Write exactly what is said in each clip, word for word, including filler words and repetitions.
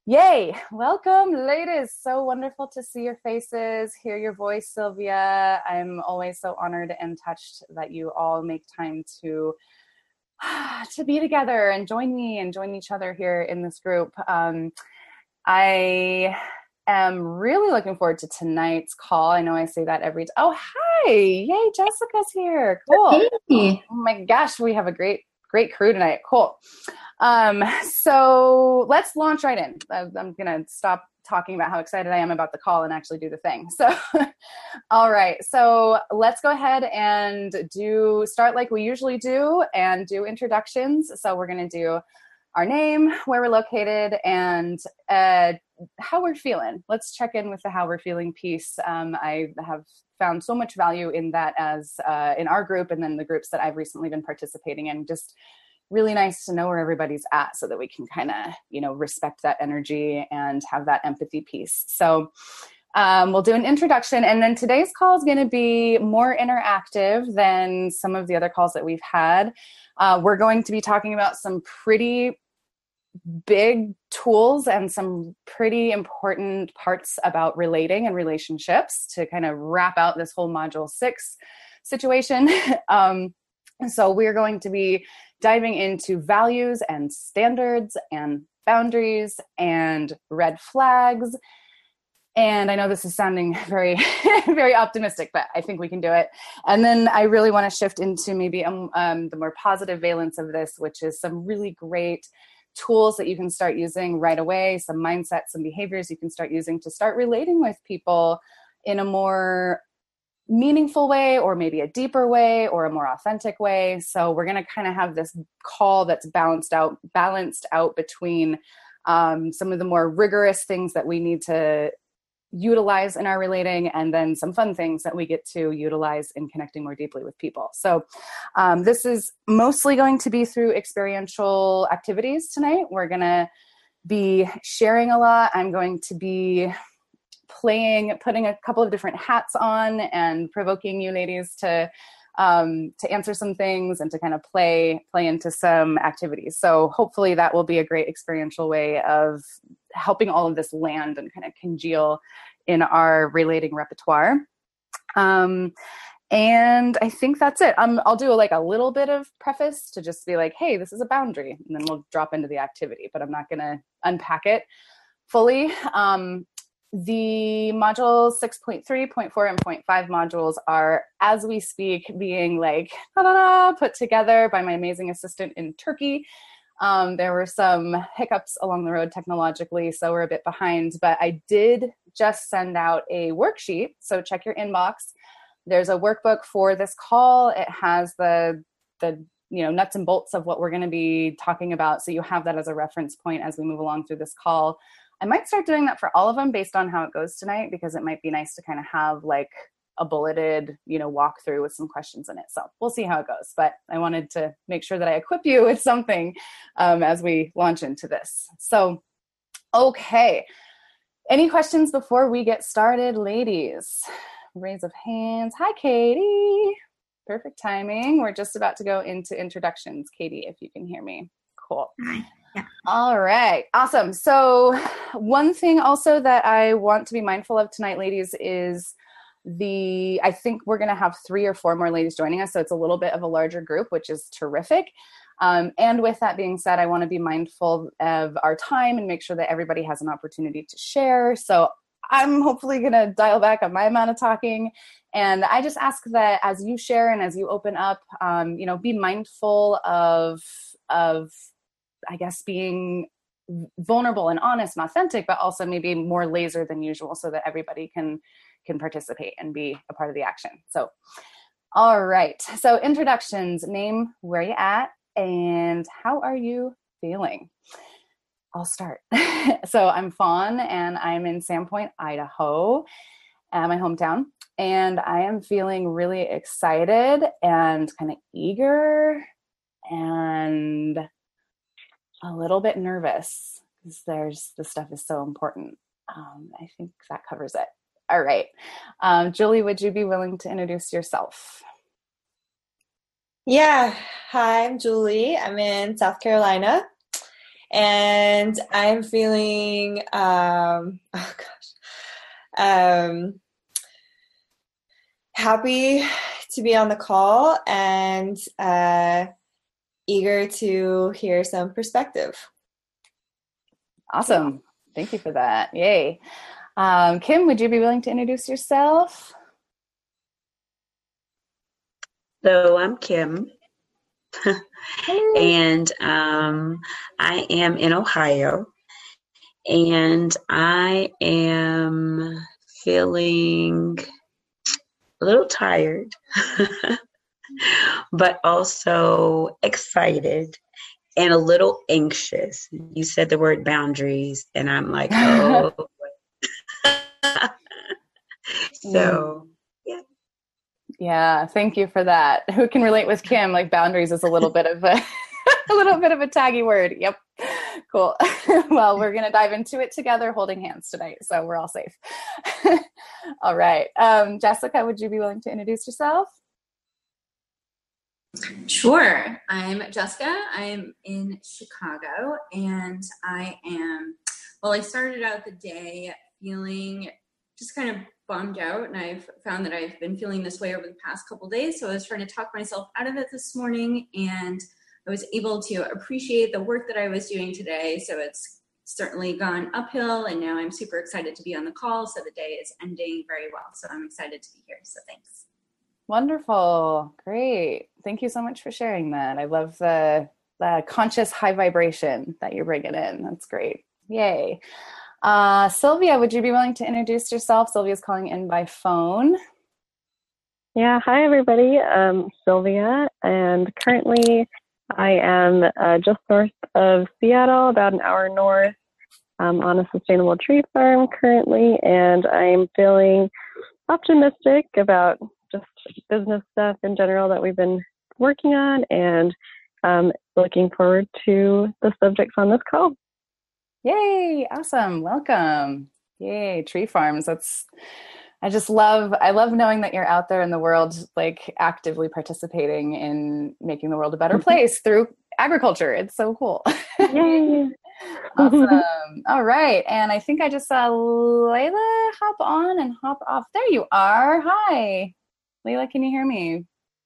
Yay! Welcome, ladies. So wonderful to see your faces, hear your voice, Sylvia. I'm always so honored and touched that you all make time to to be together and join me and join each other here in this group. Um, I am really looking forward to tonight's call. I know I say that every time. Oh, hi! Yay, Jessica's here. Cool. Hey. Oh my gosh, we have a great, great crew tonight. Cool. Um, so let's launch right in. I'm going to stop talking about how excited I am about the call and actually do the thing. So, all right. So let's go ahead and do start like we usually do and do introductions. So we're going to do our name, where we're located, and uh, how we're feeling. Let's check in with the how we're feeling piece. Um, I have found so much value in that as uh, in our group and then the groups that I've recently been participating in. Just really nice to know where everybody's at so that we can kind of, you know, respect that energy and have that empathy piece. So um, we'll do an introduction, and then today's call is going to be more interactive than some of the other calls that we've had. Uh, we're going to be talking about some pretty big tools and some pretty important parts about relating and relationships to kind of wrap out this whole module six situation. um, so we're going to be diving into values and standards and boundaries and red flags. And I know this is sounding very, very optimistic, but I think we can do it. And then I really want to shift into maybe um, um, the more positive valence of this, which is some really great tools that you can start using right away, some mindsets, some behaviors you can start using to start relating with people in a more meaningful way, or maybe a deeper way, or a more authentic way. So we're going to kind of have this call that's balanced out, balanced out between um, some of the more rigorous things that we need to utilize in our relating, and then some fun things that we get to utilize in connecting more deeply with people. So um, this is mostly going to be through experiential activities tonight. We're going to be sharing a lot. I'm going to be playing, putting a couple of different hats on and provoking you ladies to um, to answer some things and to kind of play play into some activities. So hopefully that will be a great experiential way of helping all of this land and kind of congeal in our relating repertoire. Um, and I think that's it. Um, I'll do like a little bit of preface to just be like, hey, this is a boundary, and then we'll drop into the activity, but I'm not going to unpack it fully. Um, The module six point three, point four, and point five modules are, as we speak, being like da-da-da, put together by my amazing assistant in Turkey. Um, there were some hiccups along the road technologically, so we're a bit behind, but I did just send out a worksheet, so check your inbox. There's a workbook for this call. It has the, the you know, nuts and bolts of what we're going to be talking about, so you have that as a reference point as we move along through this call. I might start doing that for all of them based on how it goes tonight, because it might be nice to kind of have like a bulleted, you know, walkthrough with some questions in it. So we'll see how it goes. But I wanted to make sure that I equip you with something um, as we launch into this. So, okay. Any questions before we get started, ladies? Raise of hands. Hi, Katie. Perfect timing. We're just about to go into introductions. Katie, if you can hear me. Cool. Hi. Yeah. All right. Awesome. So one thing also that I want to be mindful of tonight, ladies, is the, I think we're going to have three or four more ladies joining us. So it's a little bit of a larger group, which is terrific. Um, and with that being said, I want to be mindful of our time and make sure that everybody has an opportunity to share. So I'm hopefully going to dial back on my amount of talking. And I just ask that as you share and as you open up, um, you know, be mindful of, of, I guess, being vulnerable and honest and authentic, but also maybe more laser than usual so that everybody can can participate and be a part of the action. So, all right. So introductions, name, where you at, and how are you feeling? I'll start. So I'm Fawn, and I'm in Sandpoint, Idaho, uh, my hometown. And I am feeling really excited and kind of eager and a little bit nervous because there's this stuff is so important. Um, I think that covers it. All right. Um, Julie, would you be willing to introduce yourself? Yeah. Hi, I'm Julie. I'm in South Carolina. And I'm feeling, um, oh gosh, um, happy to be on the call and uh, eager to hear some perspective. Awesome. Thank you for that. Yay. Um, Kim, would you be willing to introduce yourself? So I'm Kim, and um, I am in Ohio, and I am feeling a little tired, but also excited and a little anxious. You said the word boundaries, and I'm like, oh. So, yeah. Yeah, thank you for that. Who can relate with Kim? Like boundaries is a little bit of a, a little bit of a taggy word. Yep. Cool. Well, we're going to dive into it together holding hands tonight, so we're all safe. All right. Um, Jessica, would you be willing to introduce yourself? Sure. I'm Jessica. I'm in Chicago, and I am, well, I started out the day feeling just kind of bummed out, and I've found that I've been feeling this way over the past couple of days, so I was trying to talk myself out of it this morning, and I was able to appreciate the work that I was doing today, so it's certainly gone uphill, and now I'm super excited to be on the call, so the day is ending very well, so I'm excited to be here, so thanks. Wonderful. Great. Thank you so much for sharing that. I love the, the conscious high vibration that you're bringing in. That's great. Yay. Uh, Sylvia, would you be willing to introduce yourself? Sylvia's calling in by phone. Yeah. Hi, everybody. Um, Sylvia, and currently I am uh, just north of Seattle, about an hour north, um, on a sustainable tree farm currently, and I'm feeling optimistic about just business stuff in general that we've been working on, and um, looking forward to the subjects on this call. Yay. Awesome. Welcome. Yay. Tree farms. That's, I just love, I love knowing that you're out there in the world, like actively participating in making the world a better place through agriculture. It's so cool. Yay. Awesome. All right. And I think I just saw Layla hop on and hop off. There you are. Hi. Layla, can you hear me?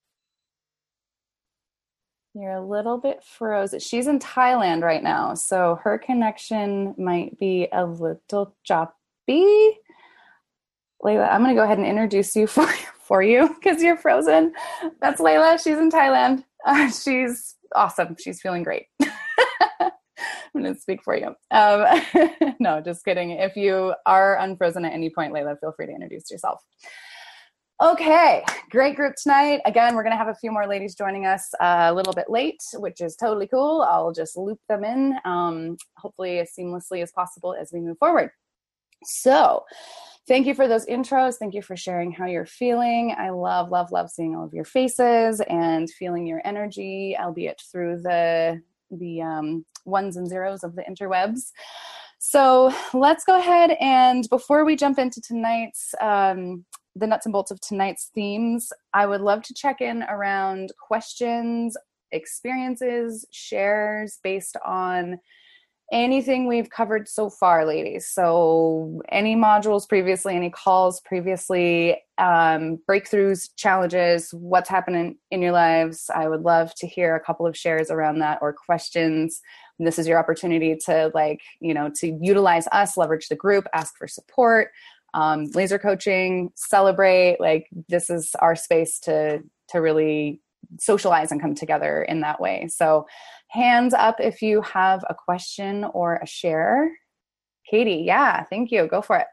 You're a little bit frozen. She's in Thailand right now, so her connection might be a little choppy. Layla, I'm going to go ahead and introduce you for, for you because you're frozen. That's Layla. She's in Thailand. Uh, she's awesome. She's feeling great. I'm going to speak for you. Um, no, just kidding. If you are unfrozen at any point, Layla, feel free to introduce yourself. Okay, great group tonight. Again, we're going to have a few more ladies joining us uh, a little bit late, which is totally cool. I'll just loop them in, um, hopefully as seamlessly as possible as we move forward. So thank you for those intros. Thank you for sharing how you're feeling. I love, love, love seeing all of your faces and feeling your energy, albeit through the, the um, ones and zeros of the interwebs. So let's go ahead and before we jump into tonight's um, the nuts and bolts of tonight's themes, I would love to check in around questions, experiences, shares based on anything we've covered so far, ladies. So any modules previously, any calls previously, um, breakthroughs, challenges, what's happening in your lives. I would love to hear a couple of shares around that or questions. And this is your opportunity to like, you know, to utilize us, leverage the group, ask for support. Um, laser coaching, celebrate, like this is our space to, to really socialize and come together in that way. So hands up if you have a question or a share. Katie, yeah, thank you. Go for it.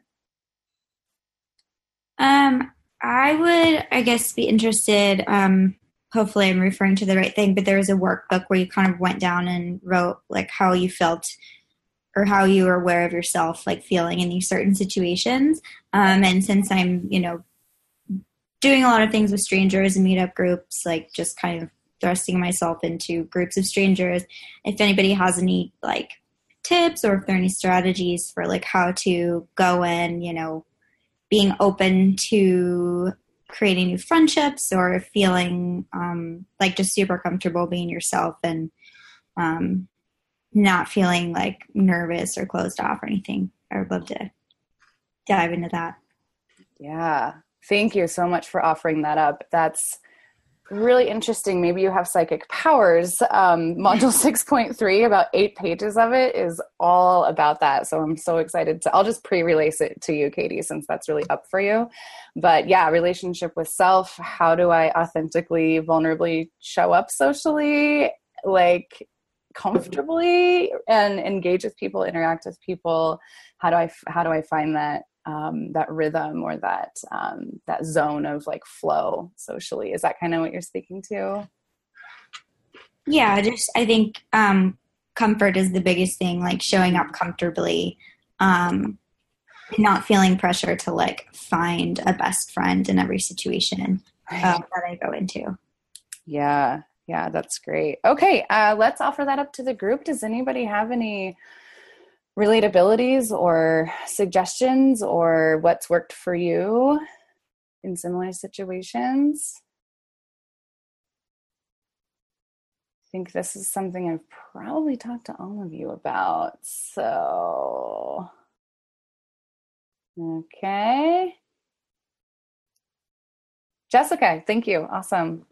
Um, I would, I guess, be interested, um, hopefully I'm referring to the right thing, but there was a workbook where you kind of went down and wrote like how you felt or how you were aware of yourself, like feeling in these certain situations. Um, and since I'm, you know, doing a lot of things with strangers and meetup groups, like just kind of thrusting myself into groups of strangers, if anybody has any like tips or if there are any strategies for like how to go in, you know, being open to creating new friendships or feeling um, like just super comfortable being yourself and, um, not feeling like nervous or closed off or anything. I would love to dive into that. Yeah. Thank you so much for offering that up. That's really interesting. Maybe you have psychic powers. Um, module six point three, about eight pages of it is all about that. So I'm so excited to, I'll just pre-release it to you, Katie, since that's really up for you. But yeah, relationship with self. How do I authentically, vulnerably show up socially, like comfortably, and engage with people, interact with people? How do I, how do I find that um, that rhythm or that, um, that zone of like flow socially? Is that kind of what you're speaking to? Yeah, just, I think, um, comfort is the biggest thing, like showing up comfortably, um, not feeling pressure to like find a best friend in every situation uh, that I go into. Yeah. Yeah. That's great. Okay. Uh, let's offer that up to the group. Does anybody have any relatabilities or suggestions or what's worked for you in similar situations? I think this is something I've probably talked to all of you about. So, okay. Jessica, thank you. Awesome.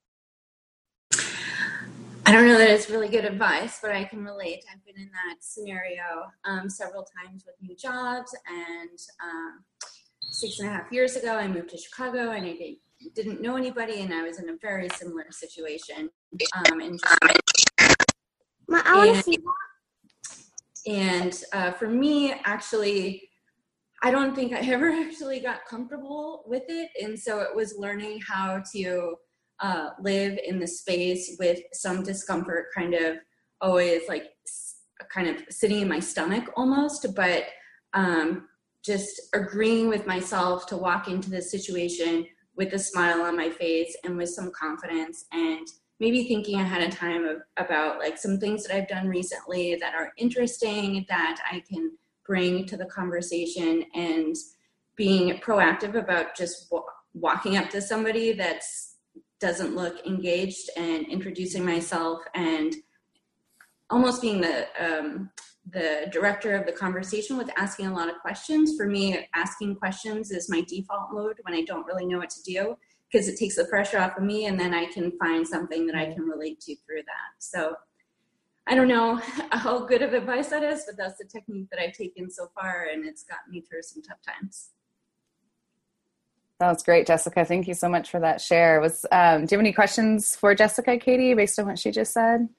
I don't know that it's really good advice, but I can relate. I've been in that scenario um, several times with new jobs, and um, six and a half years ago, I moved to Chicago, and I did, didn't know anybody, and I was in a very similar situation. Um, and Ma, I want to see that. And uh, for me, actually, I don't think I ever actually got comfortable with it, and so it was learning how to Uh, live in the space with some discomfort, kind of always like s- kind of sitting in my stomach almost, but um, just agreeing with myself to walk into this situation with a smile on my face and with some confidence, and maybe thinking ahead of time of, about like some things that I've done recently that are interesting that I can bring to the conversation, and being proactive about just wa- walking up to somebody that's doesn't look engaged and introducing myself and almost being the um, the director of the conversation with asking a lot of questions. For me, asking questions is my default mode when I don't really know what to do, because it takes the pressure off of me, and then I can find something that I can relate to through that. So I don't know how good of advice that is, but that's the technique that I've taken so far, and it's gotten me through some tough times. That was great, Jessica. Thank you so much for that share. Was um, do you have any questions for Jessica, Katie, based on what she just said?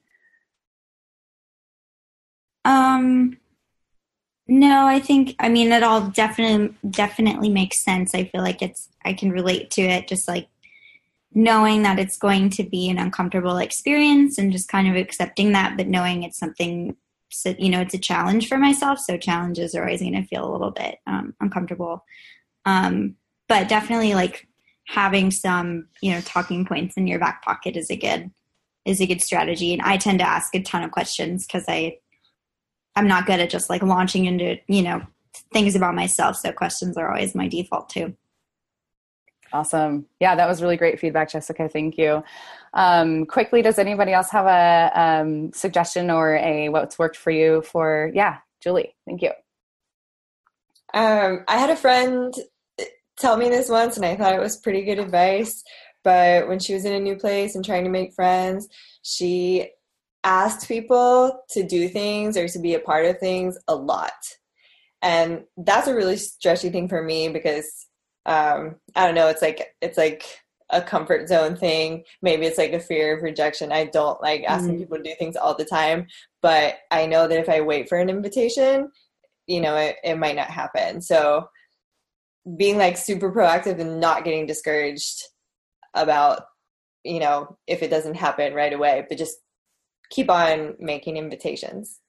Um, no, I think, I mean, it all definitely, definitely makes sense. I feel like it's, I can relate to it, just like knowing that it's going to be an uncomfortable experience and just kind of accepting that, but knowing it's something, so, you know, it's a challenge for myself. So challenges are always going to feel a little bit um, uncomfortable. Um, But definitely like having some, you know, talking points in your back pocket is a good, is a good strategy. And I tend to ask a ton of questions because I, I'm not good at just like launching into, you know, things about myself. So questions are always my default too. Awesome. Yeah, that was really great feedback, Jessica. Thank you. Um, quickly, does anybody else have a um, suggestion or a what's worked for you for, yeah, Julie, thank you. Um, I had a friend tell me this once, and I thought it was pretty good advice, but when she was in a new place and trying to make friends, she asked people to do things or to be a part of things a lot. And that's a really stretchy thing for me because, um, I don't know, it's like, it's like a comfort zone thing. Maybe it's like a fear of rejection. I don't like asking mm-hmm. people to do things all the time, but I know that if I wait for an invitation, you know, it, it might not happen. So being like super proactive and not getting discouraged about, you know, if it doesn't happen right away, but just keep on making invitations.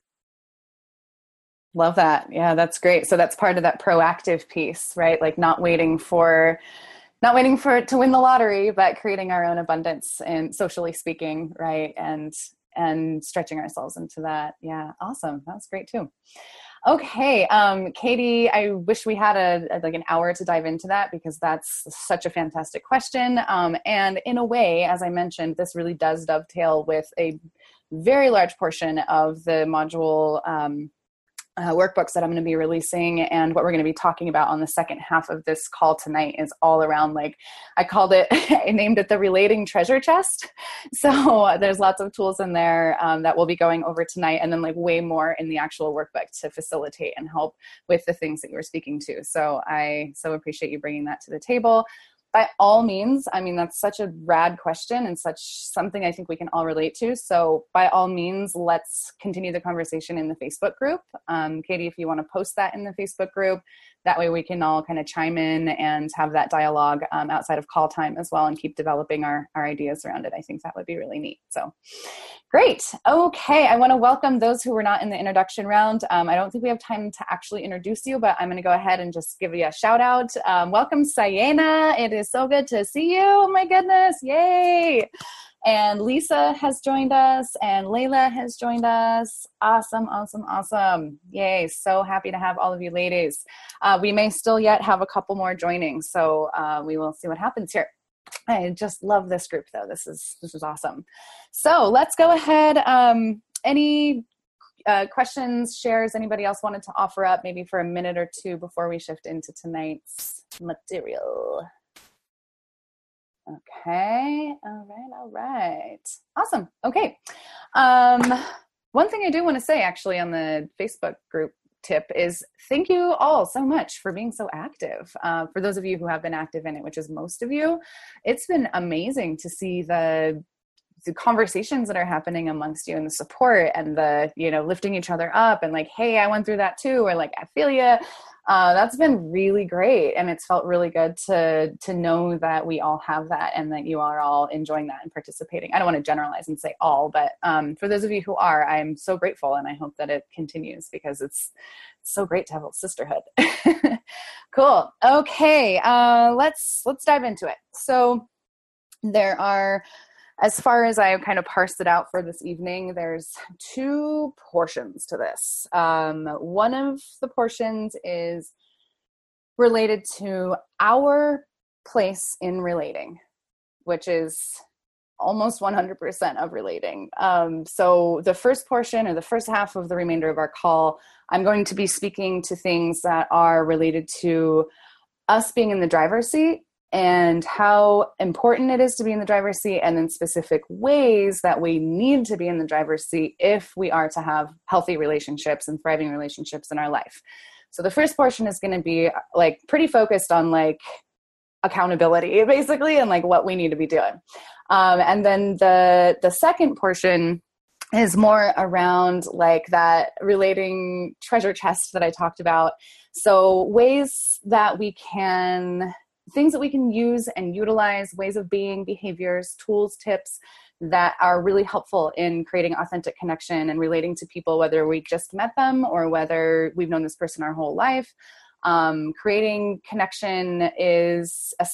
Love that. Yeah, that's great. So that's part of that proactive piece, right? Like not waiting for, not waiting for it to win the lottery, but creating our own abundance and socially speaking, right? And, and stretching ourselves into that. Yeah. Awesome. That's great too. Okay. Um, Katie, I wish we had a, a like an hour to dive into that because that's such a fantastic question. Um, and in a way, as I mentioned, this really does dovetail with a very large portion of the module um, uh, workbooks that I'm going to be releasing. And what we're going to be talking about on the second half of this call tonight is all around, like, I called it, I named it the relating treasure chest. So there's lots of tools in there um, that we'll be going over tonight, and then like way more in the actual workbook to facilitate and help with the things that you were speaking to. So I so appreciate you bringing that to the table. By all means, I mean, that's such a rad question and such something I think we can all relate to. So by all means, let's continue the conversation in the Facebook group. Um, Katie, if you want to post that in the Facebook group, that way we can all kind of chime in and have that dialogue um, outside of call time as well, and keep developing our, our ideas around it. I think that would be really neat. So great. Okay. I want to welcome those who were not in the introduction round. Um, I don't think we have time to actually introduce you, but I'm going to go ahead and just give you a shout out. Um, welcome, Sayena. It is so good to see you. Oh my goodness. Yay. And Lisa has joined us, and Layla has joined us. Awesome, awesome, awesome. Yay. So happy to have all of you ladies. Uh, we may still yet have a couple more joining, so uh, we will see what happens here. I just love this group though. This is, this is awesome. So let's go ahead. Um, any uh, questions, shares, anybody else wanted to offer up maybe for a minute or two before we shift into tonight's material? Okay. All right. All right. Awesome. Okay. Um, one thing I do want to say actually on the Facebook group tip is thank you all so much for being so active. Uh, for those of you who have been active in it, which is most of you, it's been amazing to see the the conversations that are happening amongst you, and the support, and the, you know, lifting each other up, and like, hey, I went through that too, or like, I feel you. Uh, that's been really great. And it's felt really good to, to know that we all have that, and that you are all enjoying that and participating. I don't want to generalize and say all, but um, for those of you who are, I'm so grateful, and I hope that it continues, because it's so great to have a sisterhood. Cool. Okay. Uh, let's, let's dive into it. So there are, as far as I kind of parsed it out for this evening, there's two portions to this. Um, one of the portions is related to our place in relating, which is almost one hundred percent of relating. Um, so the first portion, or the first half of the remainder of our call, I'm going to be speaking to things that are related to us being in the driver's seat, and how important it is to be in the driver's seat, and then specific ways that we need to be in the driver's seat if we are to have healthy relationships and thriving relationships in our life. So the first portion is going to be like pretty focused on like accountability basically, and like what we need to be doing. Um, and then the, the second portion is more around like that relating treasure chest that I talked about. So ways that we can things that we can use and utilize, ways of being, behaviors, tools, tips that are really helpful in creating authentic connection and relating to people, whether we just met them or whether we've known this person our whole life. Um, creating connection is a,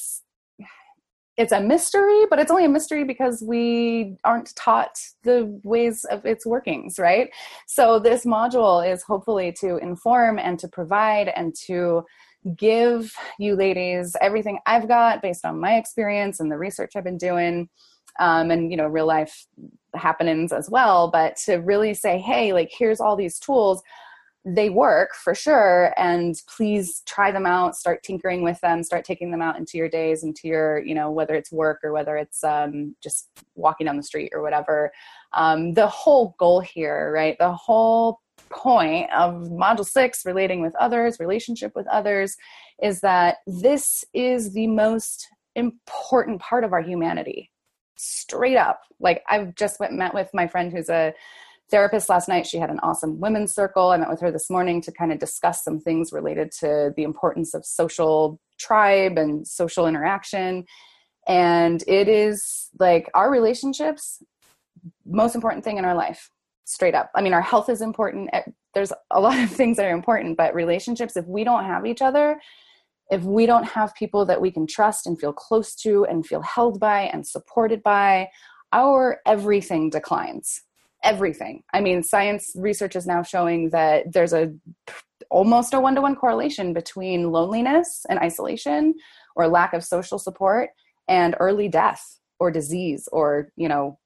it's a mystery, but it's only a mystery because we aren't taught the ways of its workings, right? So this module is hopefully to inform and to provide and to give you ladies everything I've got based on my experience and the research I've been doing, um, and, you know, real life happenings as well. But to really say, hey, like, here's all these tools. They work for sure. And please try them out, start tinkering with them, start taking them out into your days, into your, you know, whether it's work or whether it's um, just walking down the street or whatever. Um, the whole goal here, right? The whole point of module six, relating with others, relationship with others, is that this is the most important part of our humanity. Straight up. Like, I've just went met with my friend who's a therapist last night. She had an awesome women's circle. I met with her this morning to kind of discuss some things related to the importance of social tribe and social interaction. And it is like our relationships, most important thing in our life. Straight up. I mean, our health is important. There's a lot of things that are important, but relationships, if we don't have each other, if we don't have people that we can trust and feel close to and feel held by and supported by, our everything declines. Everything. I mean, science research is now showing that there's a almost a one-to-one correlation between loneliness and isolation, or lack of social support, and early death or disease, or, you know,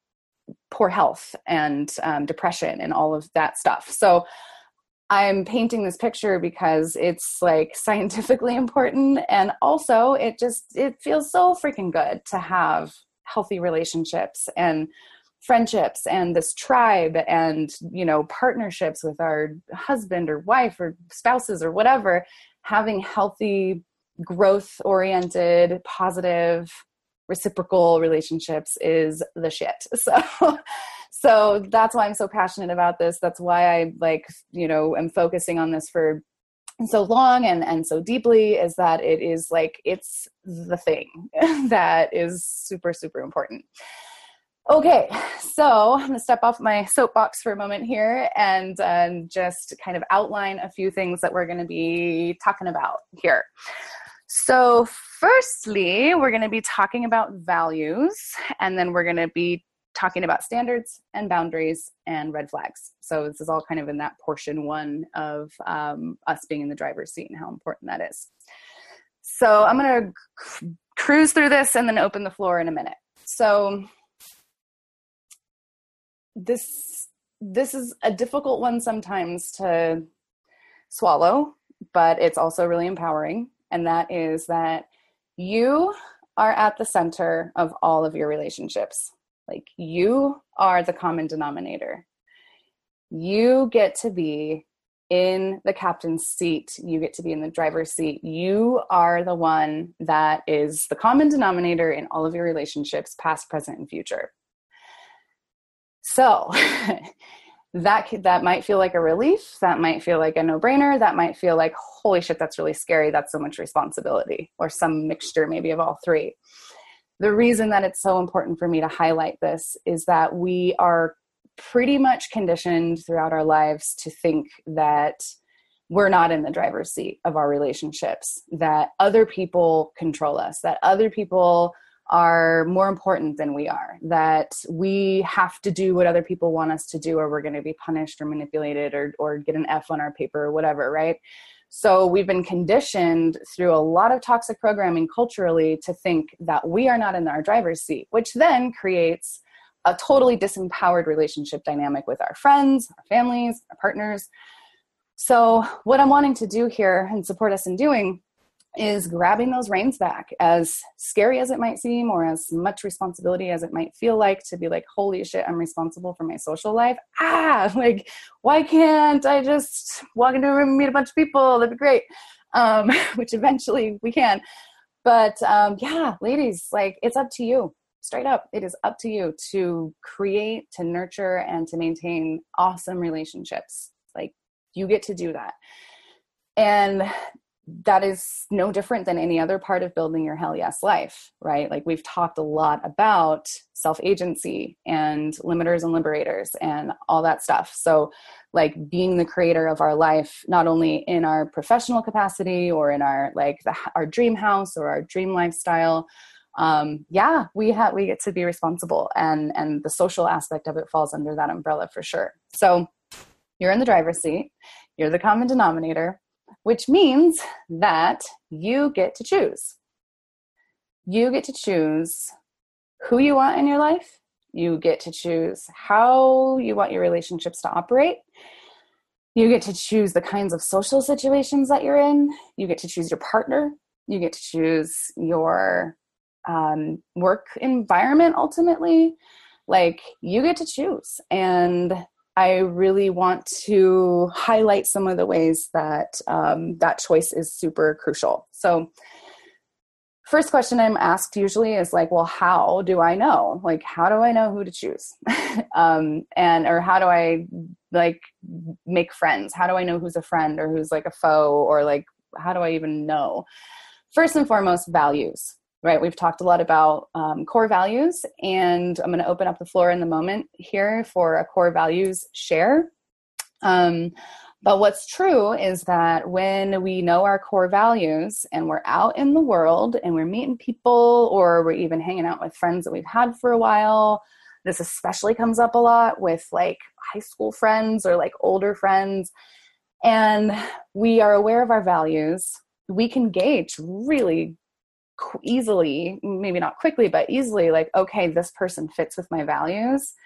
poor health and um, depression and all of that stuff. So I'm painting this picture because it's like scientifically important. And also it just, it feels so freaking good to have healthy relationships and friendships and this tribe and, you know, partnerships with our husband or wife or spouses or whatever, having healthy, growth oriented, positive, reciprocal relationships is the shit. So, so that's why I'm so passionate about this. That's why I like, you know, am focusing on this for so long and, and so deeply, is that it is like, it's the thing that is super, super important. Okay. So I'm going to step off my soapbox for a moment here and um, just kind of outline a few things that we're going to be talking about here. So firstly, we're going to be talking about values, and then we're going to be talking about standards and boundaries and red flags. So this is all kind of in that portion one of um, us being in the driver's seat and how important that is. So I'm going to c- cruise through this and then open the floor in a minute. So this, this is a difficult one sometimes to swallow, but it's also really empowering. And that is that you are at the center of all of your relationships. Like, you are the common denominator. You get to be in the captain's seat. You get to be in the driver's seat. You are the one that is the common denominator in all of your relationships, past, present, and future. So that that might feel like a relief. That might feel like a no-brainer. That might feel like, holy shit, that's really scary. That's so much responsibility, or some mixture maybe of all three. The reason that it's so important for me to highlight this is that we are pretty much conditioned throughout our lives to think that we're not in the driver's seat of our relationships, that other people control us, that other people are more important than we are, that we have to do what other people want us to do, or we're going to be punished or manipulated or, or get an F on our paper or whatever, right? So we've been conditioned through a lot of toxic programming culturally to think that we are not in our driver's seat, which then creates a totally disempowered relationship dynamic with our friends, our families, our partners. So what I'm wanting to do here and support us in doing is grabbing those reins back, as scary as it might seem, or as much responsibility as it might feel like, to be like, holy shit, I'm responsible for my social life. Ah, like, why can't I just walk into a room and meet a bunch of people? That'd be great. Um, which eventually we can. But um, yeah, ladies, like, it's up to you. Straight up, it is up to you to create, to nurture, and to maintain awesome relationships. Like, you get to do that. And that is no different than any other part of building your hell yes life, right? Like, we've talked a lot about self-agency and limiters and liberators and all that stuff. So like, being the creator of our life, not only in our professional capacity or in our, like the, our dream house or our dream lifestyle. Um, yeah, we have, we get to be responsible, and, and the social aspect of it falls under that umbrella for sure. So you're in the driver's seat, you're the common denominator, which means that you get to choose. You get to choose who you want in your life. You get to choose how you want your relationships to operate. You get to choose the kinds of social situations that you're in. You get to choose your partner. You get to choose your um, work environment, ultimately. Like, you get to choose. And I really want to highlight some of the ways that um, that choice is super crucial. So first question I'm asked usually is like, well, how do I know? Like, how do I know who to choose? um, and, or how do I like make friends? How do I know who's a friend or who's like a foe, or like, how do I even know? First and foremost, values. Right. We've talked a lot about um, core values, and I'm going to open up the floor in the moment here for a core values share. Um, but what's true is that when we know our core values and we're out in the world and we're meeting people, or we're even hanging out with friends that we've had for a while, this especially comes up a lot with like high school friends or like older friends, and we are aware of our values, we can gauge really easily, maybe not quickly, but easily, like, okay, this person fits with my values.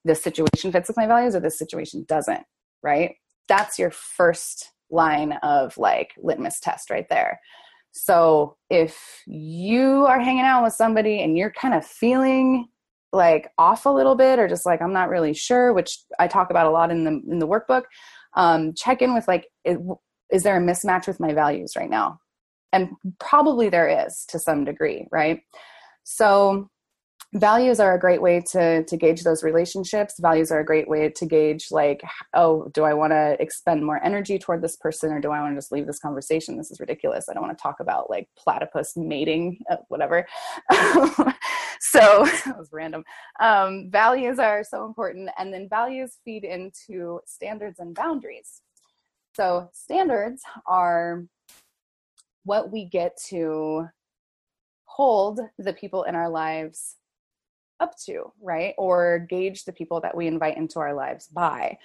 this situation fits with my values or this situation doesn't, right? That's your first line of like litmus test right there. So if you are hanging out with somebody and you're kind of feeling like off a little bit, or just like, I'm not really sure, which I talk about a lot in the, in the workbook, um, check in with like, is, is there a mismatch with my values right now? And probably there is to some degree, right? So values are a great way to, to gauge those relationships. Values are a great way to gauge like, oh, do I want to expend more energy toward this person, or do I want to just leave this conversation? This is ridiculous. I don't want to talk about like platypus mating, uh, whatever. So that was random. Um, values are so important. And then values feed into standards and boundaries. So standards are what we get to hold the people in our lives up to, right? Or gauge the people that we invite into our lives by.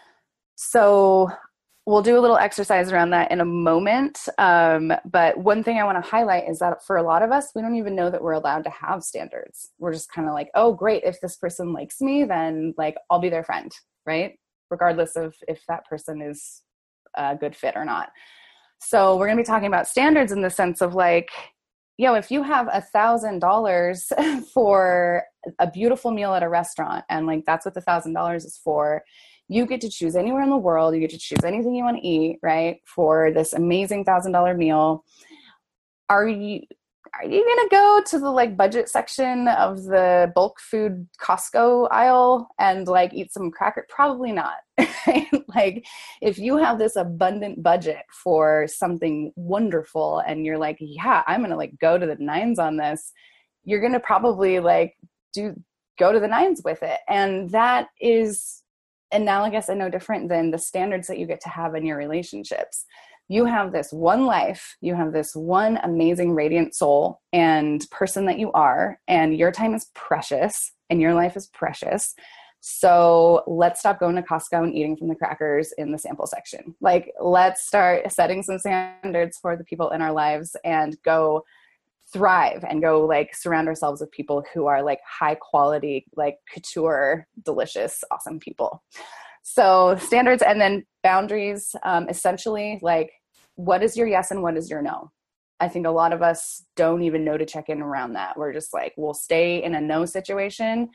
So we'll do a little exercise around that in a moment. Um, but one thing I want to highlight is that for a lot of us, we don't even know that we're allowed to have standards. We're just kind of like, oh, great. If this person likes me, then like I'll be their friend, right? Regardless of if that person is a good fit or not. So we're going to be talking about standards in the sense of like, you know, if you have a thousand dollars for a beautiful meal at a restaurant, and like that's what the thousand dollars is for, you get to choose anywhere in the world. You get to choose anything you want to eat, right? For this amazing thousand dollar meal. Are you are you gonna go to the like budget section of the bulk food Costco aisle and like eat some cracker? Probably not. Like if you have this abundant budget for something wonderful and you're like, yeah, I'm gonna like go to the nines on this, you're gonna probably like do go to the nines with it. And that is analogous and no different than the standards that you get to have in your relationships. You have this one life, you have this one amazing radiant soul and person that you are, and your time is precious and your life is precious. So let's stop going to Costco and eating from the crackers in the sample section. Like, let's start setting some standards for the people in our lives and go thrive and go like surround ourselves with people who are like high quality, like couture, delicious, awesome people. So standards, and then boundaries, um, essentially like what is your yes and what is your no? I think a lot of us don't even know to check in around that. We're just like, we'll stay in a no situation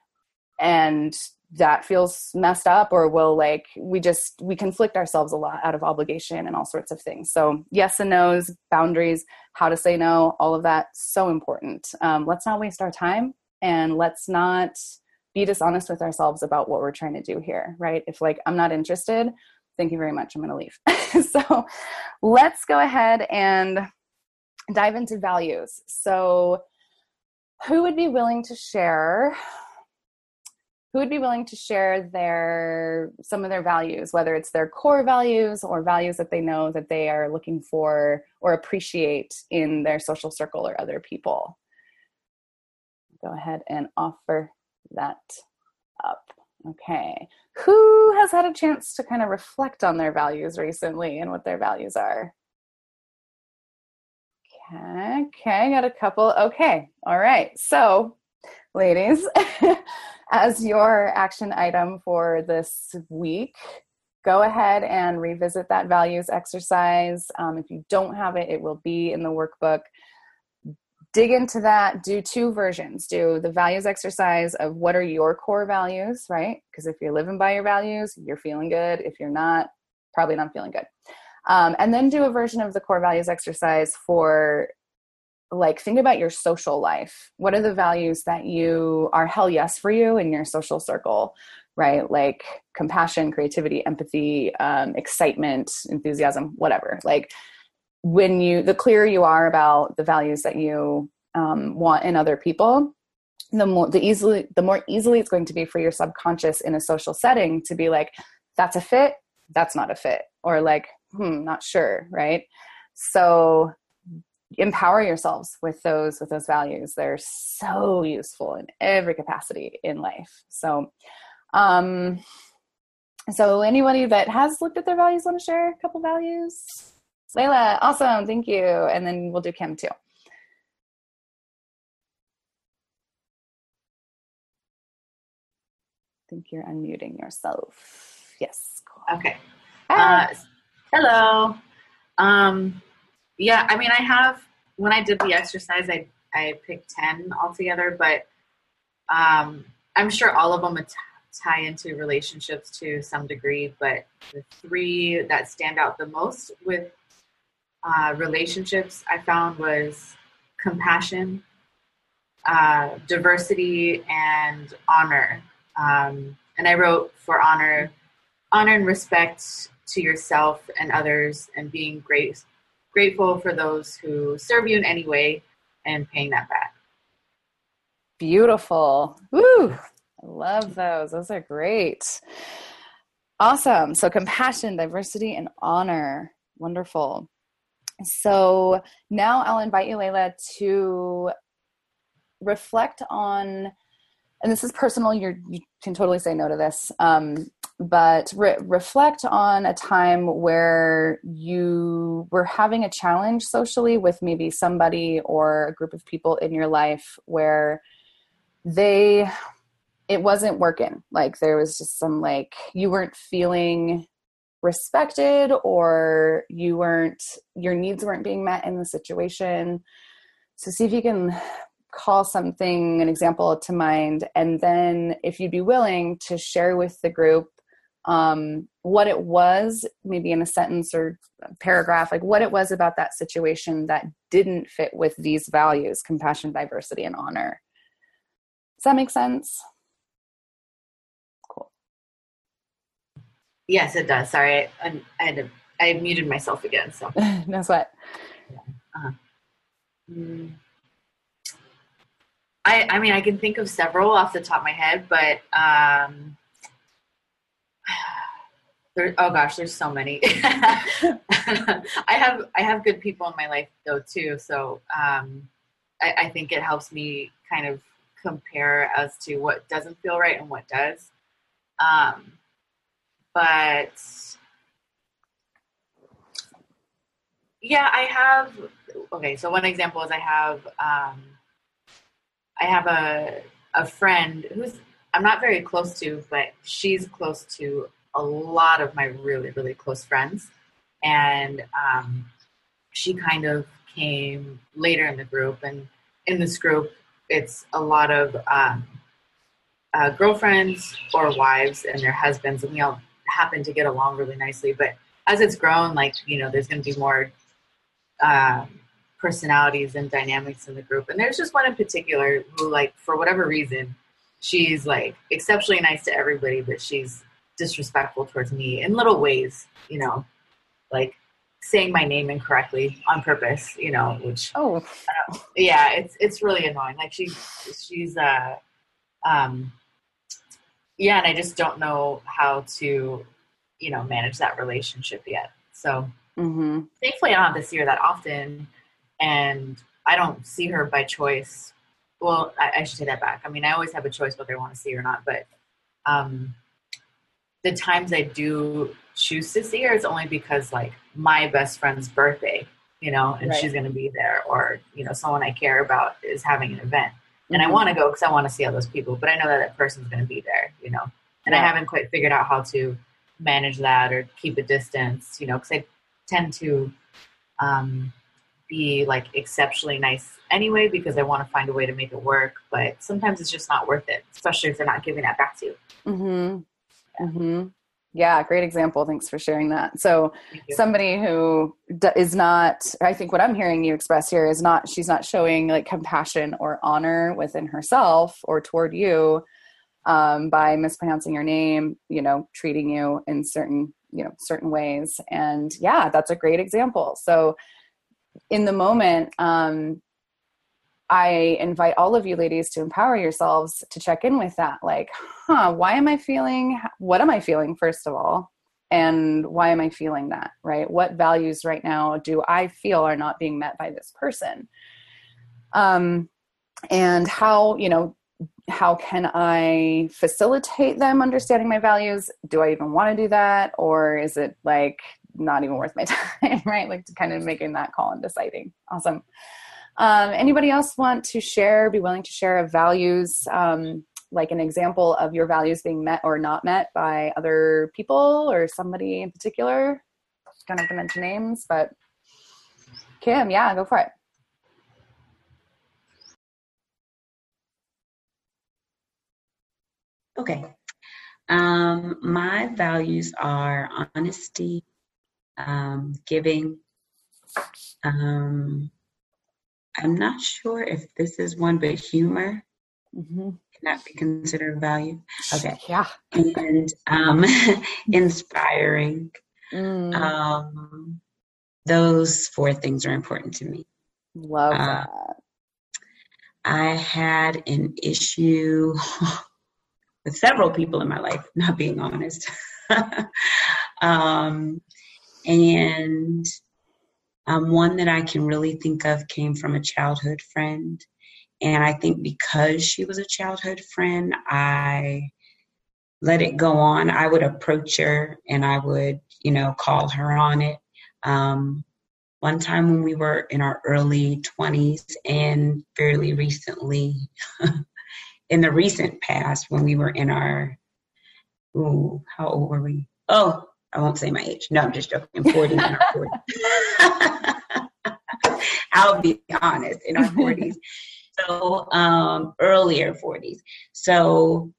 and that feels messed up, or we'll like, we just, we conflict ourselves a lot out of obligation and all sorts of things. So yes and no's, boundaries, how to say no, all of that, so important. Um, let's not waste our time, and let's not be dishonest with ourselves about what we're trying to do here, right? If like, I'm not interested, thank you very much, I'm going to leave. So let's go ahead and dive into values. So who would be willing to share, who would be willing to share their, some of their values, whether it's their core values or values that they know that they are looking for or appreciate in their social circle or other people? Go ahead and offer that up. Okay. Who has had a chance to kind of reflect on their values recently and what their values are? Okay. Okay. I got a couple. Okay. All right. So ladies, as your action item for this week, go ahead and revisit that values exercise. Um, if you don't have it, it will be in the workbook. Dig into that, do two versions. Do the values exercise of what are your core values, right? Because if you're living by your values, you're feeling good. If you're not, probably not feeling good. Um, and then do a version of the core values exercise for, like, think about your social life. What are the values that you are hell yes for you in your social circle, right? Like compassion, creativity, empathy, um, excitement, enthusiasm, whatever. Like, when you, the clearer you are about the values that you um, want in other people, the more, the easily, the more easily it's going to be for your subconscious in a social setting to be like, that's a fit, that's not a fit, or like, hmm, not sure, right? So empower yourselves with those, with those values. They're so useful in every capacity in life. So, um, so anybody that has looked at their values want to share a couple values? Layla, awesome, thank you. And then we'll do Kim too. think you're unmuting yourself. Yes. Cool. Okay. Hi. Uh, hello. Um, yeah, I mean, I have, when I did the exercise, I, I picked ten altogether, but um, I'm sure all of them would t- tie into relationships to some degree, but the three that stand out the most with uh, relationships I found was compassion, uh, diversity, and honor. Um, and I wrote for honor, honor and respect to yourself and others, and being great, grateful for those who serve you in any way and paying that back. Beautiful. Woo! I love those. Those are great. Awesome. So compassion, diversity, and honor. Wonderful. So now I'll invite you, Layla, to reflect on, and this is personal, you're, you can totally say no to this, um, but re- reflect on a time where you were having a challenge socially with maybe somebody or a group of people in your life where they, it wasn't working. Like there was just some, like, you weren't feeling respected, or you weren't, your needs weren't being met in the situation. So see if you can call something, an example to mind, and then if you'd be willing to share with the group um, what it was, maybe in a sentence or a paragraph, like what it was about that situation that didn't fit with these values, compassion, diversity, and honor. Does that make sense? Cool. Yes, it does. Sorry, I, I had to, I muted myself again. So No sweat. uh-huh. mm. I, I mean, I can think of several off the top of my head, but um, there, oh gosh, there's so many. I have I have good people in my life though too, so um, I, I think it helps me kind of compare as to what doesn't feel right and what does. Um, but yeah, I have. Okay, so one example is I have. Um, I have a a friend who's I'm not very close to, but she's close to a lot of my really, really close friends. And um, she kind of came later in the group. And in this group, it's a lot of um, uh, girlfriends or wives and their husbands. And we all happen to get along really nicely. But as it's grown, like, you know, there's going to be more um, personalities and dynamics in the group. And there's just one in particular who, like, for whatever reason, she's like exceptionally nice to everybody, but she's disrespectful towards me in little ways, you know, like saying my name incorrectly on purpose, you know, which, oh, uh, yeah, it's, it's really annoying. Like she, she's, uh, um, yeah. And I just don't know how to, you know, manage that relationship yet. So mm-hmm. thankfully I don't have to see her that often, and I don't see her by choice. Well, I, I should take that back. I mean, I always have a choice whether I want to see her or not, but um, the times I do choose to see her is only because, like, my best friend's birthday, you know, and right. she's going to be there, or, you know, someone I care about is having an event. Mm-hmm. And I want to go because I want to see all those people, but I know that that person's going to be there, you know, and yeah. I haven't quite figured out how to manage that or keep a distance, you know, because I tend to um, be, like, exceptionally nice anyway, because I want to find a way to make it work, but sometimes it's just not worth it, especially if they're not giving that back to you. Mm-hmm. Yeah. Mm-hmm. Yeah, great example. Thanks for sharing that. So somebody who d- is not, I think what I'm hearing you express here is not, she's not showing like compassion or honor within herself or toward you um, by mispronouncing your name, you know, treating you in certain, you know, certain ways. And yeah, that's a great example. So in the moment, um, I invite all of you ladies to empower yourselves to check in with that. Like, huh, why am I feeling, what am I feeling, first of all? And why am I feeling that, right? What values right now do I feel are not being met by this person? Um, and how, you know, how can I facilitate them understanding my values? Do I even want to do that? Or is it like not even worth my time, right? Like to kind of making that call and deciding. Awesome. Um, anybody else want to share, be willing to share of values um, like an example of your values being met or not met by other people or somebody in particular? Don't have to mention names, but Kim, yeah, go for it. Okay. Um, my values are honesty, um, giving. Um, I'm not sure if this is one, but humor Mm-hmm. cannot be considered a value. Okay. Yeah. And um, inspiring. Mm, Um, those four things are important to me. love Uh, that. I had an issue with several people in my life, not being honest. um, and um, one that I can really think of came from a childhood friend. And I think because she was a childhood friend, I let it go on. I would approach her and I would, you know, call her on it. Um, one time when we were in our early twenties and fairly recently, in the recent past, when we were in our, ooh, how old were we? Oh, I won't say my age. No, I'm just joking. forty in our forties. I'll be honest, in our forties. So, um, earlier forties. So,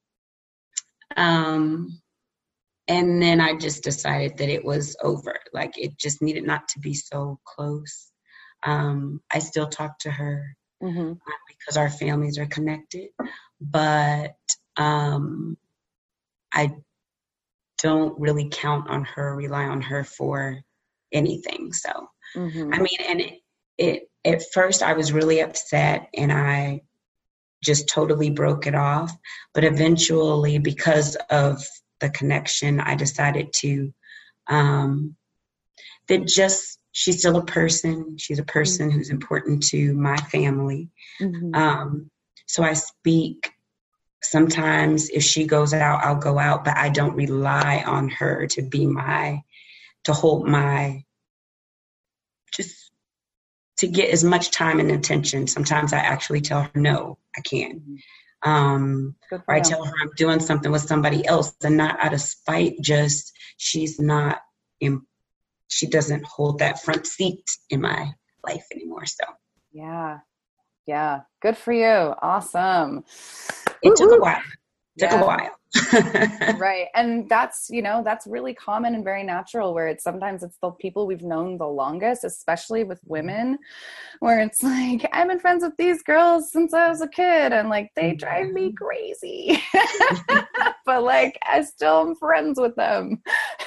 um, and then I just decided that it was over. Like, it just needed not to be so close. Um, I still talk to her Mm-hmm. because our families are connected, but um, I don't really count on her, rely on her for anything. So, Mm-hmm. I mean, and it, it, at first I was really upset and I just totally broke it off. But eventually, because of the connection, I decided to, um, that just, she's still a person. She's a person who's important to my family. Mm-hmm. Um, so I speak. Sometimes if she goes out, I'll go out, but I don't rely on her to be my, to hold my, just to get as much time and attention. Sometimes I actually tell her, no, I can't. Um, or I tell her I'm doing something with somebody else and not out of spite, just she's not, in, she doesn't hold that front seat in my life anymore. So Yeah. Yeah. Good for you. Awesome. it Woo-hoo. took a while. It took Yeah. a while. Right. And that's, you know, that's really common and very natural, where it's sometimes it's the people we've known the longest, especially with women, where it's like, I've been friends with these girls since I was a kid and like they drive me crazy. But like I still am friends with them.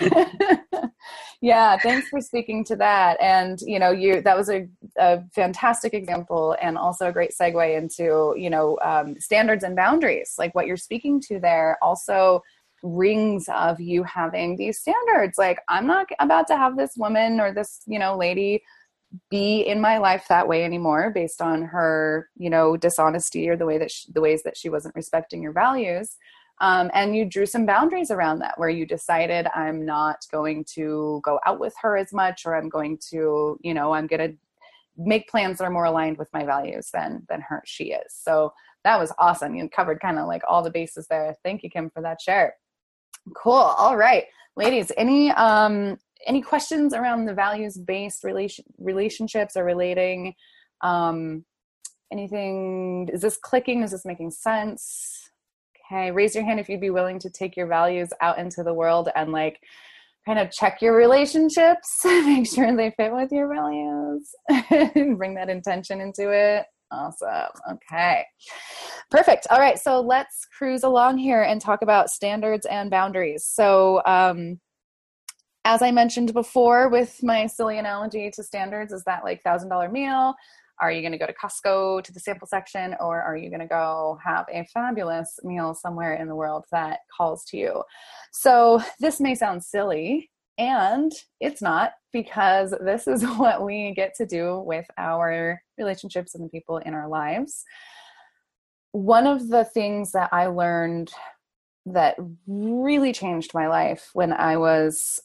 Yeah, thanks for speaking to that. And you know, you that was a, a fantastic example and also a great segue into, you know, um, standards and boundaries. Like what you're speaking to there also rings of you having these standards. Like, I'm not about to have this woman or this, you know, lady be in my life that way anymore based on her, you know, dishonesty or the way that she, the ways that she wasn't respecting your values. Um, and you drew some boundaries around that, where you decided, I'm not going to go out with her as much, or I'm going to, you know, I'm going to make plans that are more aligned with my values than, than her, she is. So that was awesome. You covered kind of like all the bases there. Thank you, Kim, for that share. Cool. All right, ladies, any, um, any questions around the values-based relation relationships or relating, um, anything? Is this clicking? Is this making sense? Okay, raise your hand if you'd be willing to take your values out into the world and like kind of check your relationships, make sure they fit with your values, and bring that intention into it. Awesome. Okay, perfect. All right, so let's cruise along here and talk about standards and boundaries. So um, as I mentioned before with my silly analogy to standards, is that like one thousand dollars meal? Are you going to go to Costco to the sample section, or are you going to go have a fabulous meal somewhere in the world that calls to you? So this may sound silly, and it's not, because this is what we get to do with our relationships and the people in our lives. One of the things that I learned that really changed my life when I was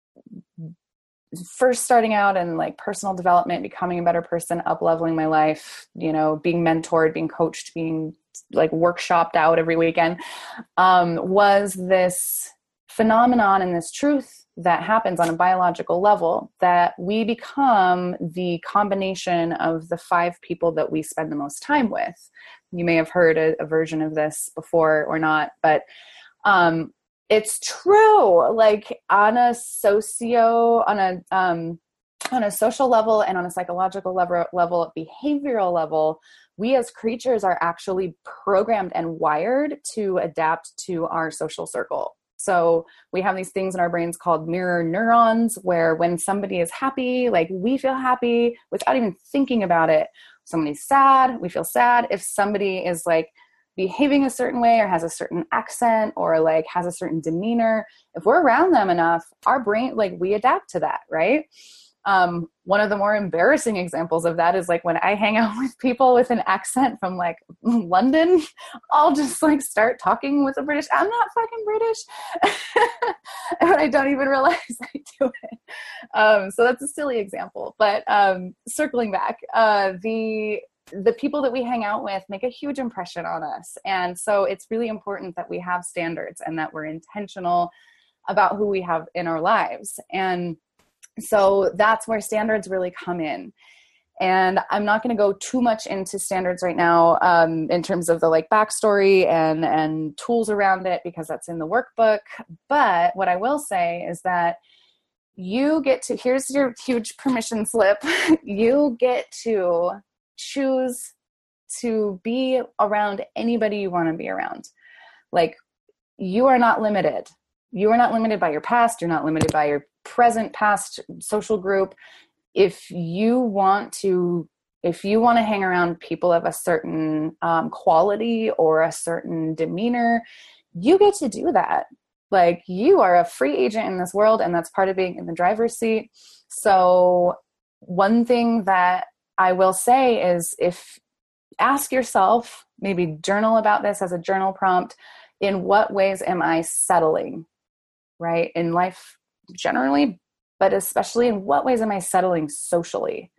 first starting out in like personal development, becoming a better person, up leveling my life, you know, being mentored, being coached, being like workshopped out every weekend, um, was this phenomenon and this truth that happens on a biological level, that we become the combination of the five people that we spend the most time with. You may have heard a, a version of this before or not, but um, it's true. Like on a socio, on a um, on a social level and on a psychological level, level, behavioral level, we as creatures are actually programmed and wired to adapt to our social circle. So we have these things in our brains called mirror neurons, where when somebody is happy, like we feel happy without even thinking about it. Somebody's sad, we feel sad. If somebody is like behaving a certain way or has a certain accent or like has a certain demeanor, if we're around them enough, our brain, like we adapt to that, right? Um, one of the more embarrassing examples of that is like when I hang out with people with an accent from like London, I'll just like start talking with a British, I'm not fucking British. And I don't even realize I do it. Um, so that's a silly example, but, um, circling back, uh, the, the people that we hang out with make a huge impression on us. And so it's really important that we have standards and that we're intentional about who we have in our lives. And so that's where standards really come in. And I'm not going to go too much into standards right now um, in terms of the like backstory and, and tools around it, because that's in the workbook. But what I will say is that you get to, here's your huge permission slip. You get to choose to be around anybody you want to be around. Like you are not limited. You are not limited by your past. You're not limited by your present, past social group. If you want to, if you want to hang around people of a certain um, quality or a certain demeanor, you get to do that. Like you are a free agent in this world, and that's part of being in the driver's seat. So one thing that I will say is, if ask yourself, maybe journal about this as a journal prompt, in what ways am I settling, right? In life generally, but especially in what ways am I settling socially?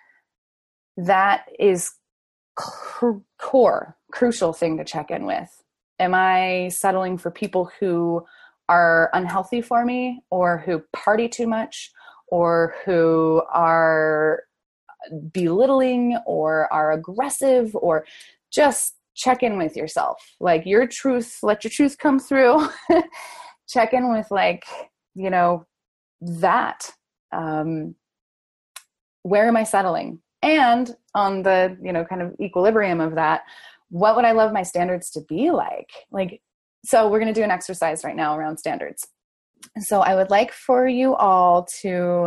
That is cr- core, crucial thing to check in with. Am I settling for people who are unhealthy for me, or who party too much, or who are belittling or are aggressive? Or just check in with yourself. Like your truth, let your truth come through. Check in with like, you know, that, um, where am I settling? And on the, you know, kind of equilibrium of that, what would I love my standards to be like? Like, so we're going to do an exercise right now around standards. So I would like for you all to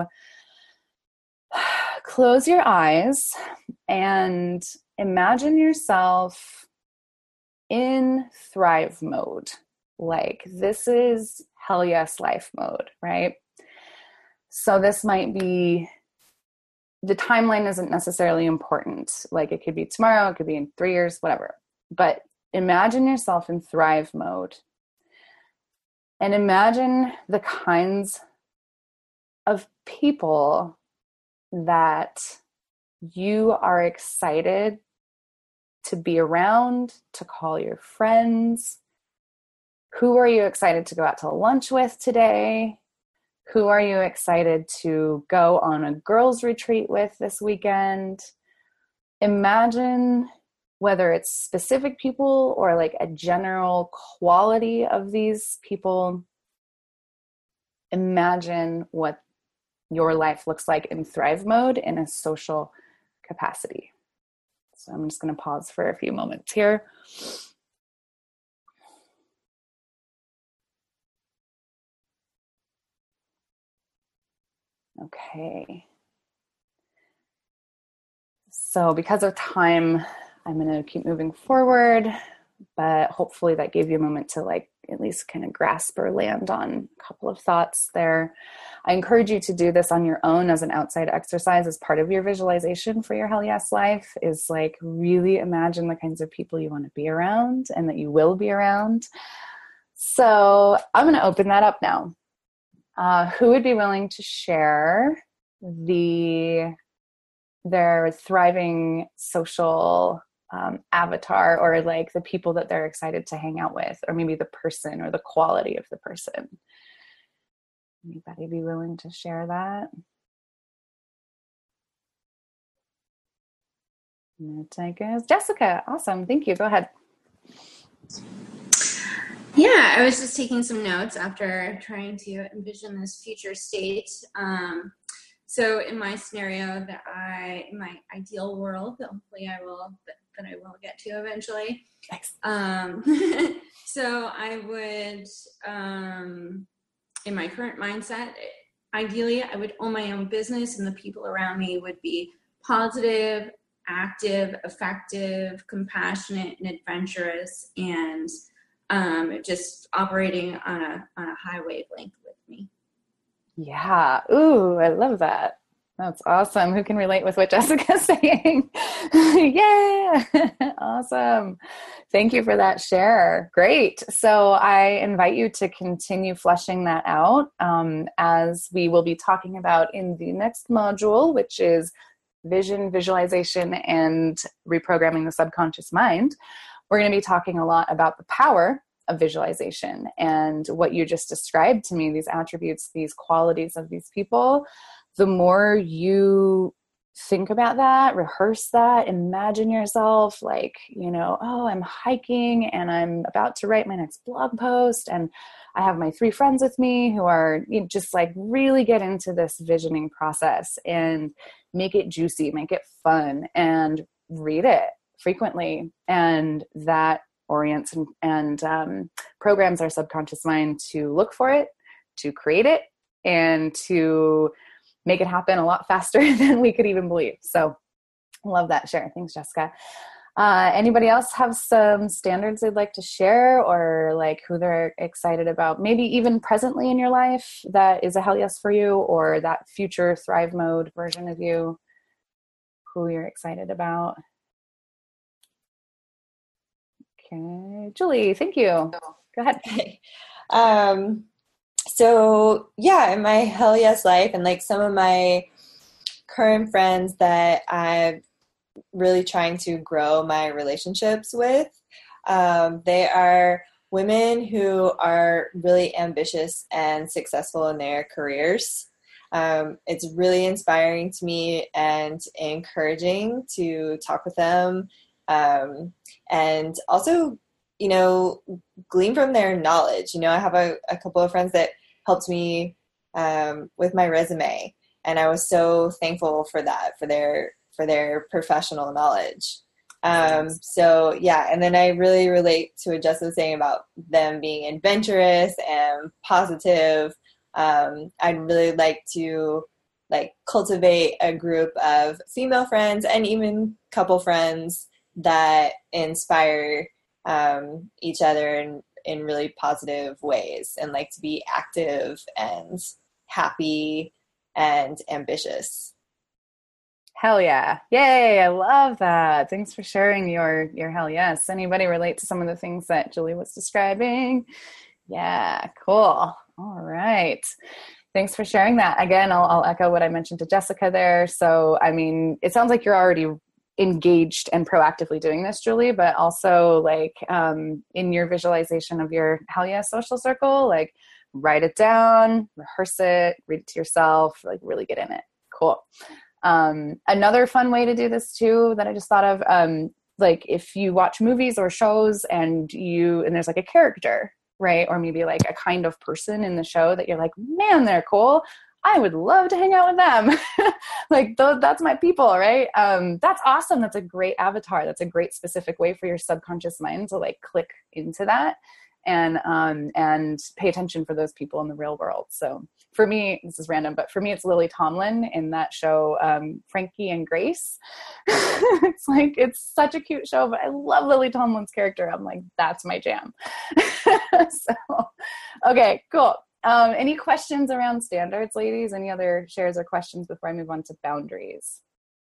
close your eyes and imagine yourself in thrive mode. Like this is hell yes life mode, right? So this might be, the timeline isn't necessarily important. Like it could be tomorrow, it could be in three years, whatever. But imagine yourself in thrive mode. And imagine the kinds of people that you are excited to be around, to call your friends. Who are you excited to go out to lunch with today? Who are you excited to go on a girls' retreat with this weekend? Imagine whether it's specific people or like a general quality of these people. Imagine what your life looks like in thrive mode in a social capacity. So I'm just going to pause for a few moments here. Okay. So because of time, I'm going to keep moving forward, but hopefully that gave you a moment to like at least kind of grasp or land on a couple of thoughts there. I encourage you to do this on your own as an outside exercise as part of your visualization for your Hell Yes life, is like really imagine the kinds of people you want to be around and that you will be around. So I'm going to open that up now. Uh, who would be willing to share the their thriving social um, avatar, or like the people that they're excited to hang out with, or maybe the person or the quality of the person. Anybody be willing to share that? I'm gonna take it. Jessica, awesome. Thank you. Go ahead. Yeah, I was just taking some notes after trying to envision this future state. Um, so in my scenario that I, in my ideal world, that hopefully I will, that, that I will get to eventually. Um, so I would, um, in my current mindset, ideally I would own my own business and the people around me would be positive, active, effective, compassionate, and adventurous, and um, just operating on a on a high wavelength with me. Yeah. Ooh, I love that. That's awesome. Who can relate with what Jessica's saying? Yeah. Awesome. Thank you for that share. Great. So I invite you to continue fleshing that out um, as we will be talking about in the next module, which is vision, visualization, and reprogramming the subconscious mind. We're going to be talking a lot about the power of visualization and what you just described to me, these attributes, these qualities of these people. The more you think about that, rehearse that, imagine yourself like, you know, oh, I'm hiking and I'm about to write my next blog post and I have my three friends with me who are, you know, just like really get into this visioning process and make it juicy, make it fun, and read it frequently. And that orients and, and um, programs our subconscious mind to look for it, to create it, and to make it happen a lot faster than we could even believe. So love that share. Thanks, Jessica. Uh, anybody else have some standards they'd like to share, or like who they're excited about, maybe even presently in your life that is a hell yes for you, or that future thrive mode version of you, who you're excited about? Okay, Julie, thank you. Go ahead. um, so yeah, in my hell yes life, and like some of my current friends that I'm really trying to grow my relationships with, um, they are women who are really ambitious and successful in their careers. Um, it's really inspiring to me and encouraging to talk with them, um, and also, you know, glean from their knowledge. You know, I have a, a couple of friends that helped me um, with my resume, and I was so thankful for that, for their for their professional knowledge. Um, so yeah, and then I really relate to what Jess was saying about them being adventurous and positive. Um, I'd really like to like cultivate a group of female friends and even couple friends that inspire um, each other in, in really positive ways, and like to be active and happy and ambitious. Hell yeah. Yay. I love that. Thanks for sharing your, your hell yes. Anybody relate to some of the things that Julie was describing? Yeah, cool. All right. Thanks for sharing that. Again, I'll, I'll echo what I mentioned to Jessica there. So, I mean, it sounds like you're already engaged and proactively doing this, Julie, but also like um, in your visualization of your hell yes social circle, like write it down, rehearse it, read it to yourself, like really get in it. Cool. Um, another fun way to do this too that I just thought of, um, like if you watch movies or shows and you, and there's like a character, right? Or maybe like a kind of person in the show that you're like, man, they're cool. I would love to hang out with them. Like th- that's my people, right? Um, that's awesome. That's a great avatar. That's a great specific way for your subconscious mind to like click into that and, um, and pay attention for those people in the real world. So for me, this is random, but for me, it's Lily Tomlin in that show, um, Frankie and Grace. It's like, it's such a cute show, but I love Lily Tomlin's character. I'm like, that's my jam. So, okay, cool. Um, any questions around standards, ladies? Any other shares or questions before I move on to boundaries?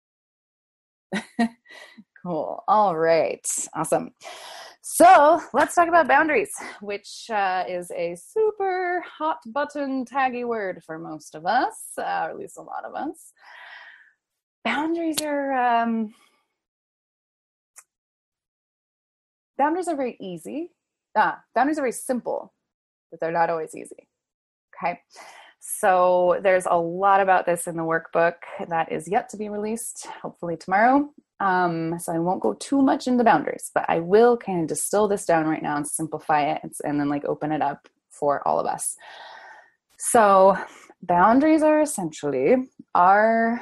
Cool. All right. Awesome. So let's talk about boundaries, which uh, is a super hot button taggy word for most of us, uh, or at least a lot of us. Boundaries are, um, boundaries are very easy. Ah, boundaries are very simple, but they're not always easy. Okay. So there's a lot about this in the workbook that is yet to be released, hopefully tomorrow. Um, so I won't go too much into boundaries, but I will kind of distill this down right now and simplify it and then like open it up for all of us. So boundaries are essentially our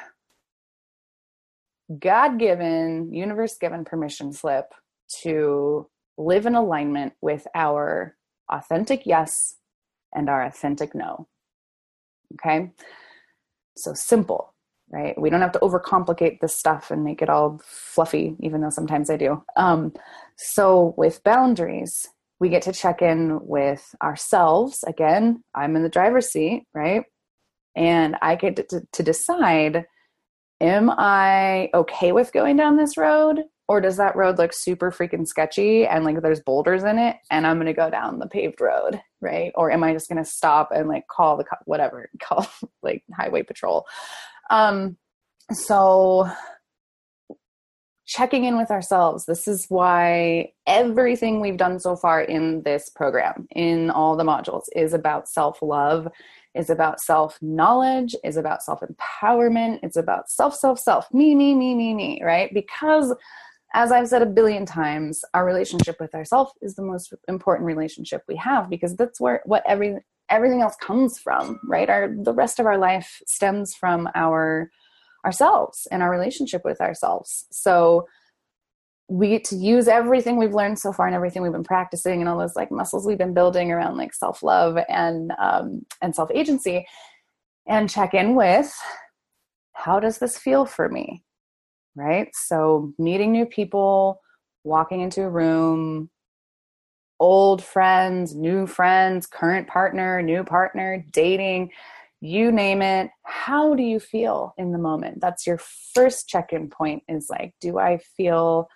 God-given, universe-given permission slip to live in alignment with our authentic yes and our authentic no. Okay. So simple, right? We don't have to overcomplicate this stuff and make it all fluffy, even though sometimes I do. Um, so with boundaries, we get to check in with ourselves. Again, I'm in the driver's seat, right? And I get to, to, to decide, am I okay with going down this road? Or does that road look super freaking sketchy and like there's boulders in it and I'm going to go down the paved road, right? Or am I just going to stop and like call the, whatever, call like highway patrol? Um, so checking in with ourselves. This is why everything we've done so far in this program, in all the modules, is about self-love, is about self-knowledge, is about self-empowerment. It's about self, self, self, me, me, me, me, me, right? Because as I've said a billion times, our relationship with ourselves is the most important relationship we have, because that's where what every everything else comes from, right? Our the rest of our life stems from our ourselves and our relationship with ourselves. So we get to use everything we've learned so far and everything we've been practicing and all those like muscles we've been building around like self-love and um, and self-agency, and check in with, how does this feel for me? Right? So meeting new people, walking into a room, old friends, new friends, current partner, new partner, dating, you name it. How do you feel in the moment? That's your first check-in point, is like, do I feel,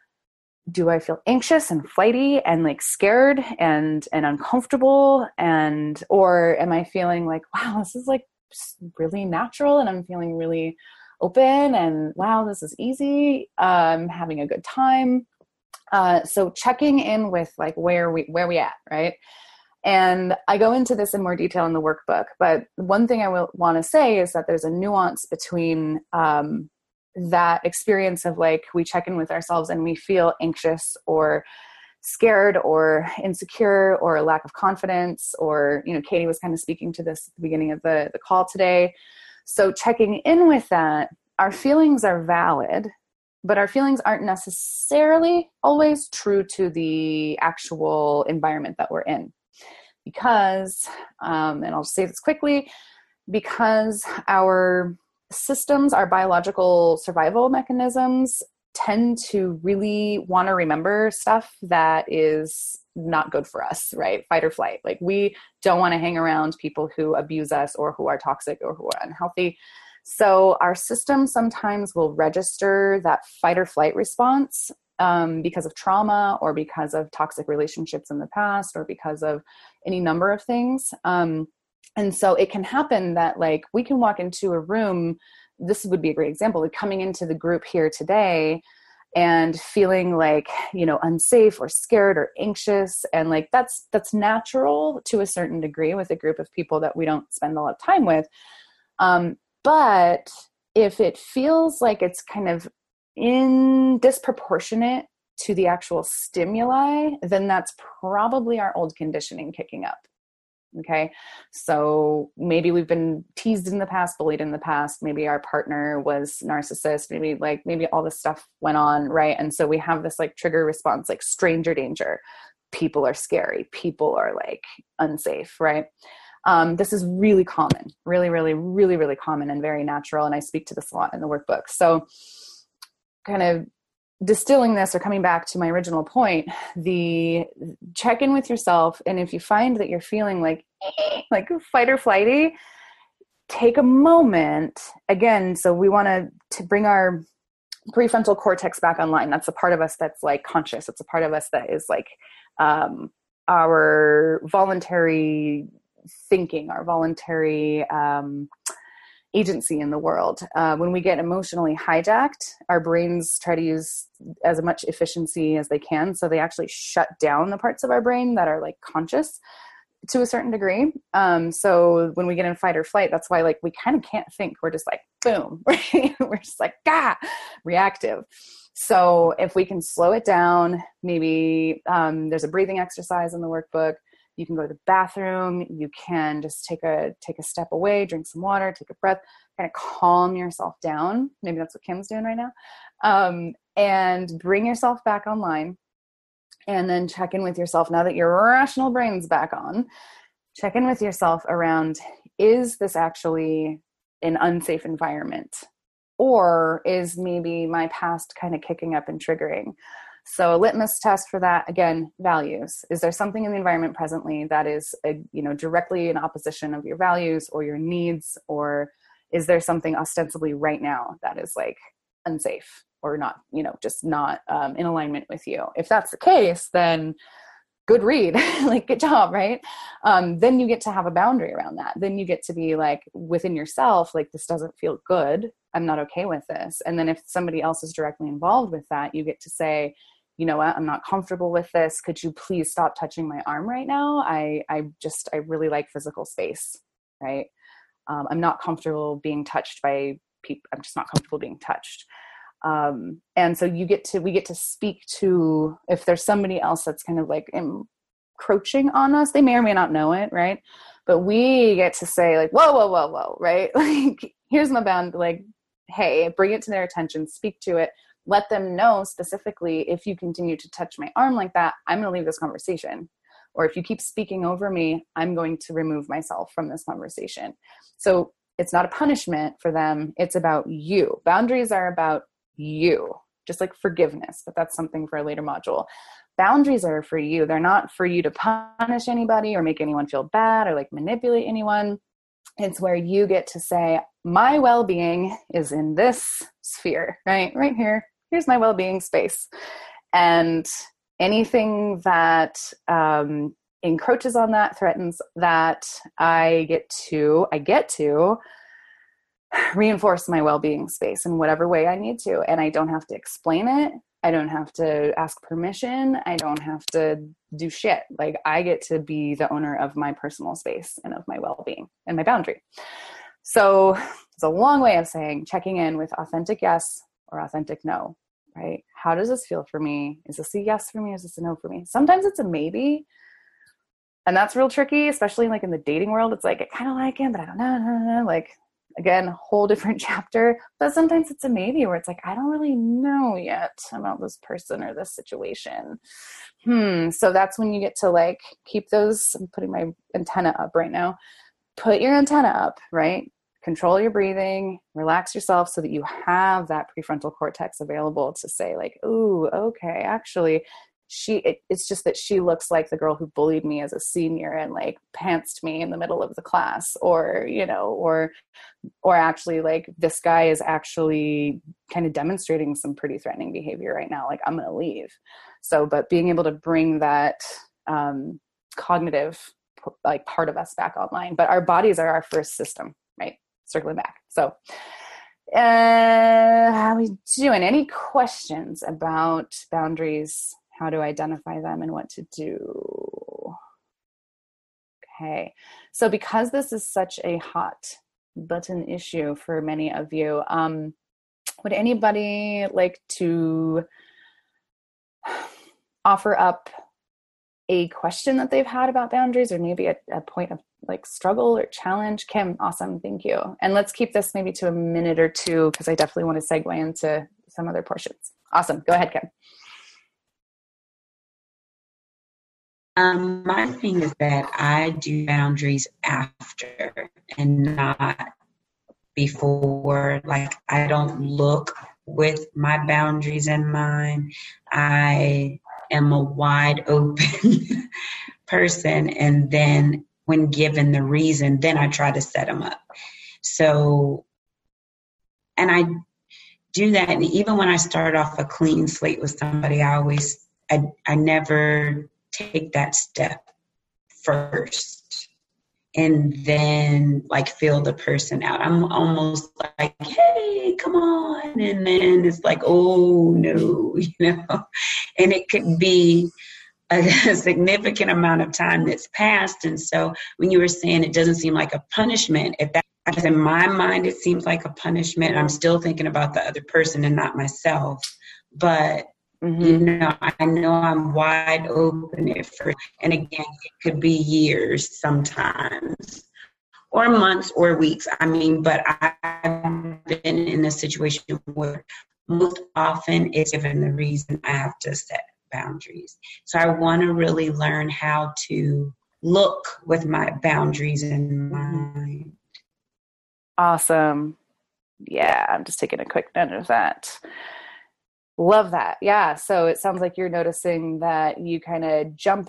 do I feel anxious and flighty and like scared and, and uncomfortable? And, or am I feeling like, wow, this is like really natural and I'm feeling really open and wow, this is easy. I'm having a good time. Uh, so checking in with like where we, where we at, right? And I go into this in more detail in the workbook, but one thing I will want to say is that there's a nuance between um, that experience of like, we check in with ourselves and we feel anxious or scared or insecure or a lack of confidence, or, you know, Katie was kind of speaking to this at the beginning of the, the call today. So checking in with that, our feelings are valid, but our feelings aren't necessarily always true to the actual environment that we're in. Because, um, and I'll say this quickly, because our systems, our biological survival mechanisms tend to really want to remember stuff that is not good for us, right? Fight or flight. Like we don't want to hang around people who abuse us or who are toxic or who are unhealthy. So our system sometimes will register that fight or flight response um, because of trauma or because of toxic relationships in the past or because of any number of things. Um, and so it can happen that like we can walk into a room, this would be a great example, like coming into the group here today and feeling like, you know, unsafe or scared or anxious. And like, that's, that's natural to a certain degree with a group of people that we don't spend a lot of time with. Um, but if it feels like it's kind of in disproportionate to the actual stimuli, then that's probably our old conditioning kicking up. Okay. So maybe we've been teased in the past, bullied in the past. Maybe our partner was narcissist. Maybe like, maybe all this stuff went on. Right. And so we have this like trigger response, like stranger danger. People are scary. People are like unsafe. Right. Um, this is really common, really, really, really, really common and very natural. And I speak to this a lot in the workbook. So kind of distilling this or coming back to my original point, the check in with yourself. And if you find that you're feeling like, like fight or flighty, take a moment again. So we want to, to bring our prefrontal cortex back online. That's a part of us that's like conscious. It's a part of us that is like, um, our voluntary thinking, our voluntary, um, agency in the world. Uh, when we get emotionally hijacked, our brains try to use as much efficiency as they can. So they actually shut down the parts of our brain that are like conscious to a certain degree. Um, so when we get in fight or flight, that's why like we kind of can't think. We're just like, boom, right? We're just like, gah, reactive. So if we can slow it down, maybe um, there's a breathing exercise in the workbook. You can go to the bathroom. You can just take a take a step away, drink some water, take a breath, kind of calm yourself down. Maybe that's what Kim's doing right now. Um, and bring yourself back online. And then check in with yourself now that your rational brain's back on. Check in with yourself around, is this actually an unsafe environment? Or is maybe my past kind of kicking up and triggering? So a litmus test for that, again, values. Is there something in the environment presently that is, a, you know, directly in opposition of your values or your needs? Or is there something ostensibly right now that is like unsafe or not, you know, just not um, in alignment with you? If that's the case, then good read, like good job, right? Um, then you get to have a boundary around that. Then you get to be like within yourself, like this doesn't feel good. I'm not okay with this. And then if somebody else is directly involved with that, you get to say, you know what, I'm not comfortable with this. Could you please stop touching my arm right now? I, I just, I really like physical space, right? Um, I'm not comfortable being touched by people. I'm just not comfortable being touched. Um, and so you get to, we get to speak to, if there's somebody else that's kind of like encroaching on us, they may or may not know it. Right. But we get to say like, whoa, whoa, whoa, whoa. Right. Like, here's my bound, like, hey, bring it to their attention, speak to it, let them know specifically, if you continue to touch my arm like that, I'm going to leave this conversation. Or if you keep speaking over me, I'm going to remove myself from this conversation. So it's not a punishment for them. It's about you. Boundaries are about you, just like forgiveness, but that's something for a later module. Boundaries are for you. They're not for you to punish anybody or make anyone feel bad or like manipulate anyone. It's where you get to say, my well-being is in this sphere, right? Right here. Here's my well-being space. And anything that um, encroaches on that, threatens that, I get to, I get to reinforce my well-being space in whatever way I need to. And I don't have to explain it. I don't have to ask permission. I don't have to do shit. Like, I get to be the owner of my personal space and of my well-being and my boundary. So it's a long way of saying, checking in with authentic yes or authentic no, right? How does this feel for me? Is this a yes for me? Is this a no for me? Sometimes it's a maybe. And that's real tricky, especially like in the dating world. It's like, I kind of like him, but I don't know, no, no, no. Like, again, a whole different chapter. But sometimes it's a maybe, where it's like, I don't really know yet about this person or this situation. Hmm. So that's when you get to like keep those, I'm putting my antenna up right now. Put your antenna up, right? Control your breathing, relax yourself so that you have that prefrontal cortex available to say like, ooh, okay, actually, she, it, it's just that she looks like the girl who bullied me as a senior and like pantsed me in the middle of the class, or, you know, or, or actually like this guy is actually kind of demonstrating some pretty threatening behavior right now. Like, I'm going to leave. So, but being able to bring that um, cognitive like part of us back online, but our bodies are our first system, right? Circling back. So, uh, how are we doing? Any questions about boundaries? How to identify them and what to do? Okay. So because this is such a hot button issue for many of you, um, would anybody like to offer up a question that they've had about boundaries, or maybe a, a point of like struggle or challenge? Kim, awesome. Thank you. And let's keep this maybe to a minute or two, because I definitely want to segue into some other portions. Awesome. Go ahead, Kim. Um, my thing is that I do boundaries after and not before. Like, I don't look with my boundaries in mind. I am a wide open person. And then when given the reason, then I try to set them up. So, and I do that. And even when I start off a clean slate with somebody, I always, I, I never take that step first. and then like feel the person out. I'm almost like, hey, come on. And then it's like, oh no, you know, and it could be a significant amount of time that's passed. And so when you were saying it doesn't seem like a punishment, if that, because in my mind, it seems like a punishment, I'm still thinking about the other person and not myself. But Mm-hmm. You know, I know I'm wide open at first. And again, it could be years sometimes, or months or weeks. I mean, but I've been in a situation where most often it's given the reason I have to set boundaries. So I want to really learn how to look with my boundaries in mind. Awesome. Yeah, I'm just taking a quick note of that. Love that. Yeah. So it sounds like you're noticing that you kind of jump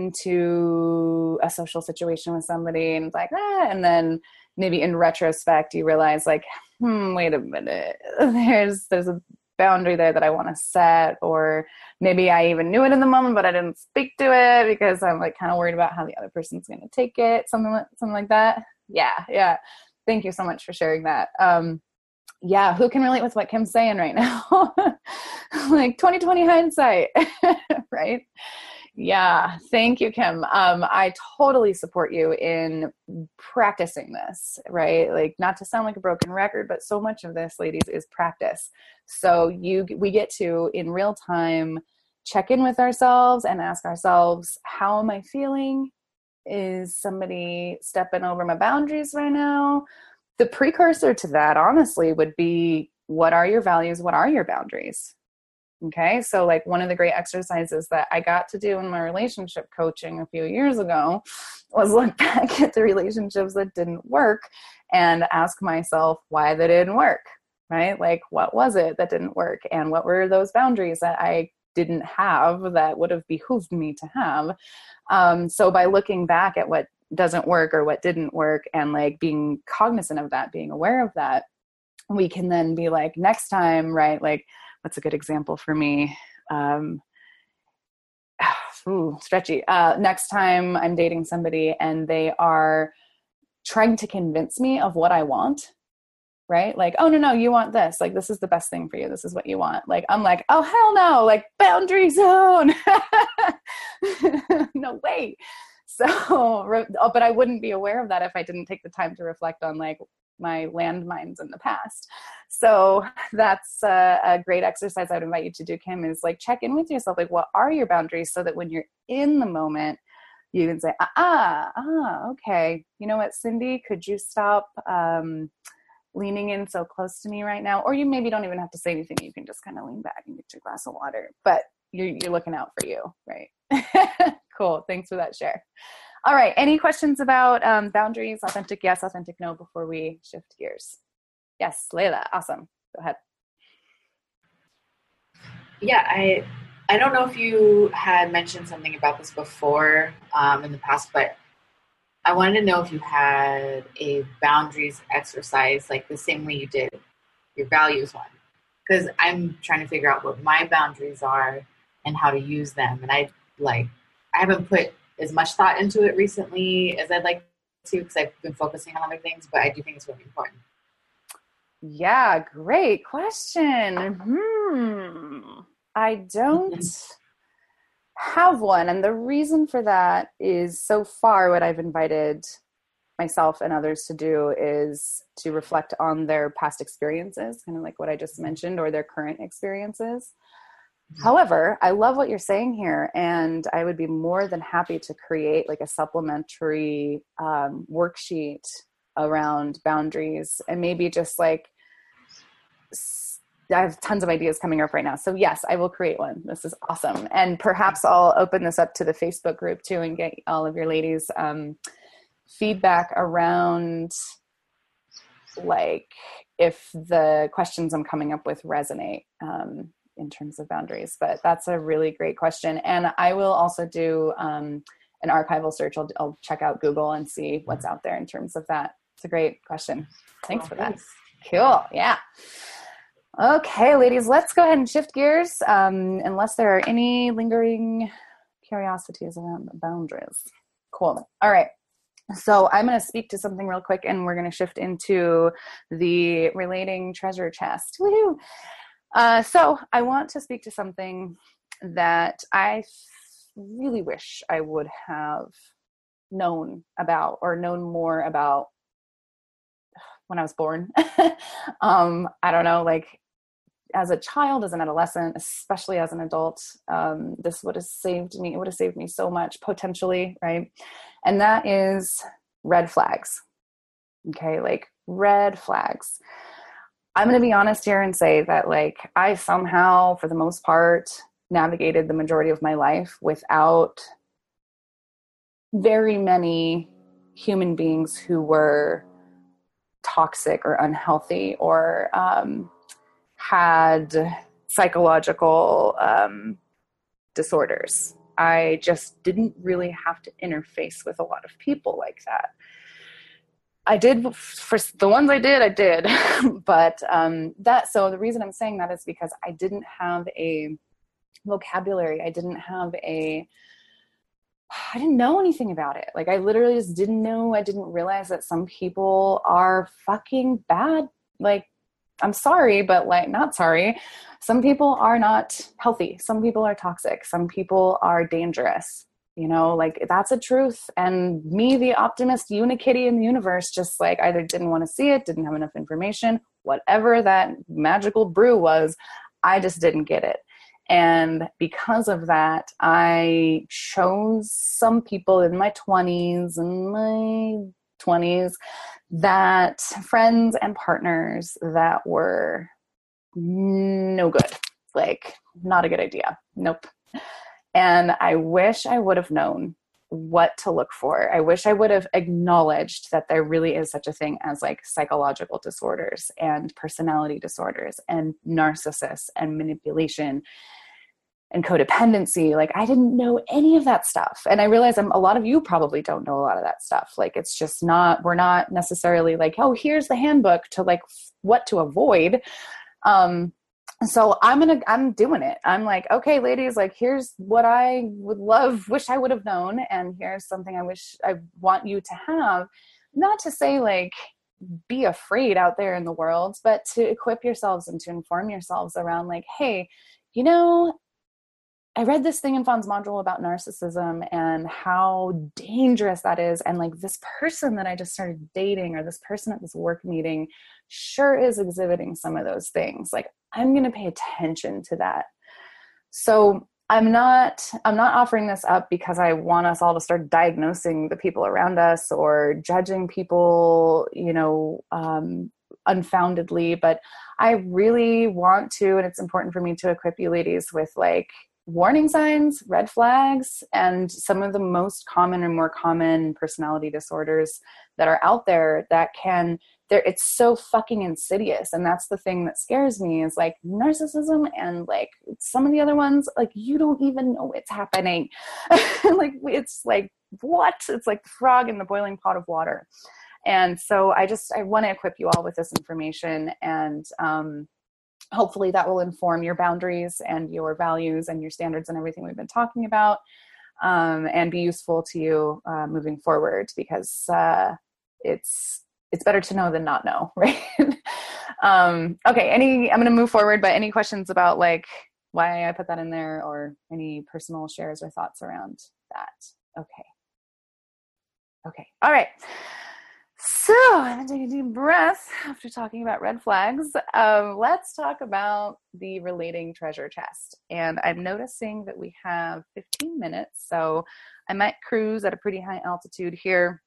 into a social situation with somebody and it's like, ah, and then maybe in retrospect, you realize like, hmm, wait a minute, there's, there's a boundary there that I want to set, or maybe I even knew it in the moment, but I didn't speak to it because I'm like kind of worried about how the other person's going to take it. Something like, something like that. Yeah. Yeah. Thank you so much for sharing that. Um, Yeah, who can relate with what Kim's saying right now? Like twenty twenty hindsight, right? Yeah, thank you, Kim. Um, I totally support you in practicing this, right? Like, not to sound like a broken record, but so much of this, ladies, is practice. So you, we get to, in real time, check in with ourselves and ask ourselves, how am I feeling? Is somebody stepping over my boundaries right now? The precursor to that, honestly, would be, what are your values? What are your boundaries? Okay. So like one of the great exercises that I got to do in my relationship coaching a few years ago was look back at the relationships that didn't work and ask myself why they didn't work, right? Like, what was it that didn't work? And what were those boundaries that I didn't have that would have behooved me to have? Um, so by looking back at what doesn't work or what didn't work and like being cognizant of that, being aware of that, we can then be like, next time, right? Like, what's a good example for me? Um, ooh, stretchy. Uh, next time I'm dating somebody and they are trying to convince me of what I want, right? Like, oh, no, no, you want this. Like, this is the best thing for you. This is what you want. Like, I'm like, oh, hell no, like boundary zone. No way. So, but I wouldn't be aware of that if I didn't take the time to reflect on like my landmines in the past. So that's a, a great exercise I would invite you to do, Kim, is like check in with yourself. Like, what are your boundaries, so that when you're in the moment, you can say, ah, ah, ah okay. You know what, Cindy, could you stop um, leaning in so close to me right now? Or you maybe don't even have to say anything. You can just kind of lean back and get your glass of water, but you're, you're looking out for you, right? Cool. Thanks for that share. All right. Any questions about um, boundaries, authentic yes, authentic no, before we shift gears? Yes, Layla. Awesome. Go ahead. Yeah, I I don't know if you had mentioned something about this before um, in the past, but I wanted to know if you had a boundaries exercise, like the same way you did your values one, because I'm trying to figure out what my boundaries are and how to use them. And I like, I haven't put as much thought into it recently as I'd like to, because I've been focusing on other things, but I do think it's really important. Yeah, great question. Hmm. I don't have one. And the reason for that is, so far what I've invited myself and others to do is to reflect on their past experiences, kind of like what I just mentioned, or their current experiences. However, I love what you're saying here, and I would be more than happy to create like a supplementary um, worksheet around boundaries, and maybe just like, I have tons of ideas coming up right now. So yes, I will create one. This is awesome. And perhaps I'll open this up to the Facebook group too and get all of your ladies um, feedback around like if the questions I'm coming up with resonate. Um, in terms of boundaries, but that's a really great question. And I will also do um, an archival search. I'll, I'll check out Google and see what's out there in terms of that. It's a great question. Thanks for that. Cool. Yeah. Okay, ladies, let's go ahead and shift gears. Um, unless there are any lingering curiosities around the boundaries. Cool. All right. So I'm going to speak to something real quick, and we're going to shift into the relating treasure chest. Woohoo! Uh, so I want to speak to something that I really wish I would have known about, or known more about when I was born. um, I don't know, like as a child, as an adolescent, especially as an adult, um, this would have saved me. It would have saved me so much potentially, right? And that is red flags. Okay, like red flags. I'm going to be honest here and say that, like, I somehow, for the most part, navigated the majority of my life without very many human beings who were toxic or unhealthy or um, had psychological um, disorders. I just didn't really have to interface with a lot of people like that. I did, for the ones I did, I did. But um, that, so the reason I'm saying that is because I didn't have a vocabulary. I didn't have a, I didn't know anything about it. Like I literally just didn't know. I didn't realize that some people are fucking bad. Like, I'm sorry, but like, not sorry. Some people are not healthy. Some people are toxic. Some people are dangerous. You know, like that's a truth. And me, the optimist unikitty in the universe, just like either didn't want to see it, didn't have enough information, whatever that magical brew was, I just didn't get it. And because of that, I chose some people in my twenties and my twenties that friends and partners that were no good, like not a good idea. Nope. And I wish I would have known what to look for. I wish I would have acknowledged that there really is such a thing as like psychological disorders and personality disorders and narcissists and manipulation and codependency. Like I didn't know any of that stuff. And I realize I'm, a lot of you probably don't know a lot of that stuff. Like it's just not, we're not necessarily like, oh, here's the handbook to like what to avoid. Um, So I'm going to, I'm doing it. I'm like, okay, ladies, like, here's what I would love, wish I would have known. And here's something I wish I want you to have, not to say like, be afraid out there in the world, but to equip yourselves and to inform yourselves around like, hey, you know, I read this thing in Fawn's module about narcissism and how dangerous that is. And like this person that I just started dating or this person at this work meeting sure is exhibiting some of those things. Like I'm going to pay attention to that. So I'm not, I'm not offering this up because I want us all to start diagnosing the people around us or judging people, you know, um, unfoundedly, but I really want to, and it's important for me to equip you ladies with like warning signs, red flags, and some of the most common and more common personality disorders that are out there that can, there, it's so fucking insidious. And that's the thing that scares me is like narcissism and like some of the other ones, like you don't even know it's happening. Like it's like, what? It's like the frog in the boiling pot of water. And so I just, I want to equip you all with this information, and um, hopefully that will inform your boundaries and your values and your standards and everything we've been talking about, um, and be useful to you uh, moving forward, because uh, it's it's better to know than not know, right? um, okay, any I'm going to move forward, but any questions about like why I put that in there, or any personal shares or thoughts around that? Okay. Okay. All right. So I'm going to take a deep breath after talking about red flags. Um, let's talk about the relating treasure chest. And I'm noticing that we have fifteen minutes, so I might cruise at a pretty high altitude here.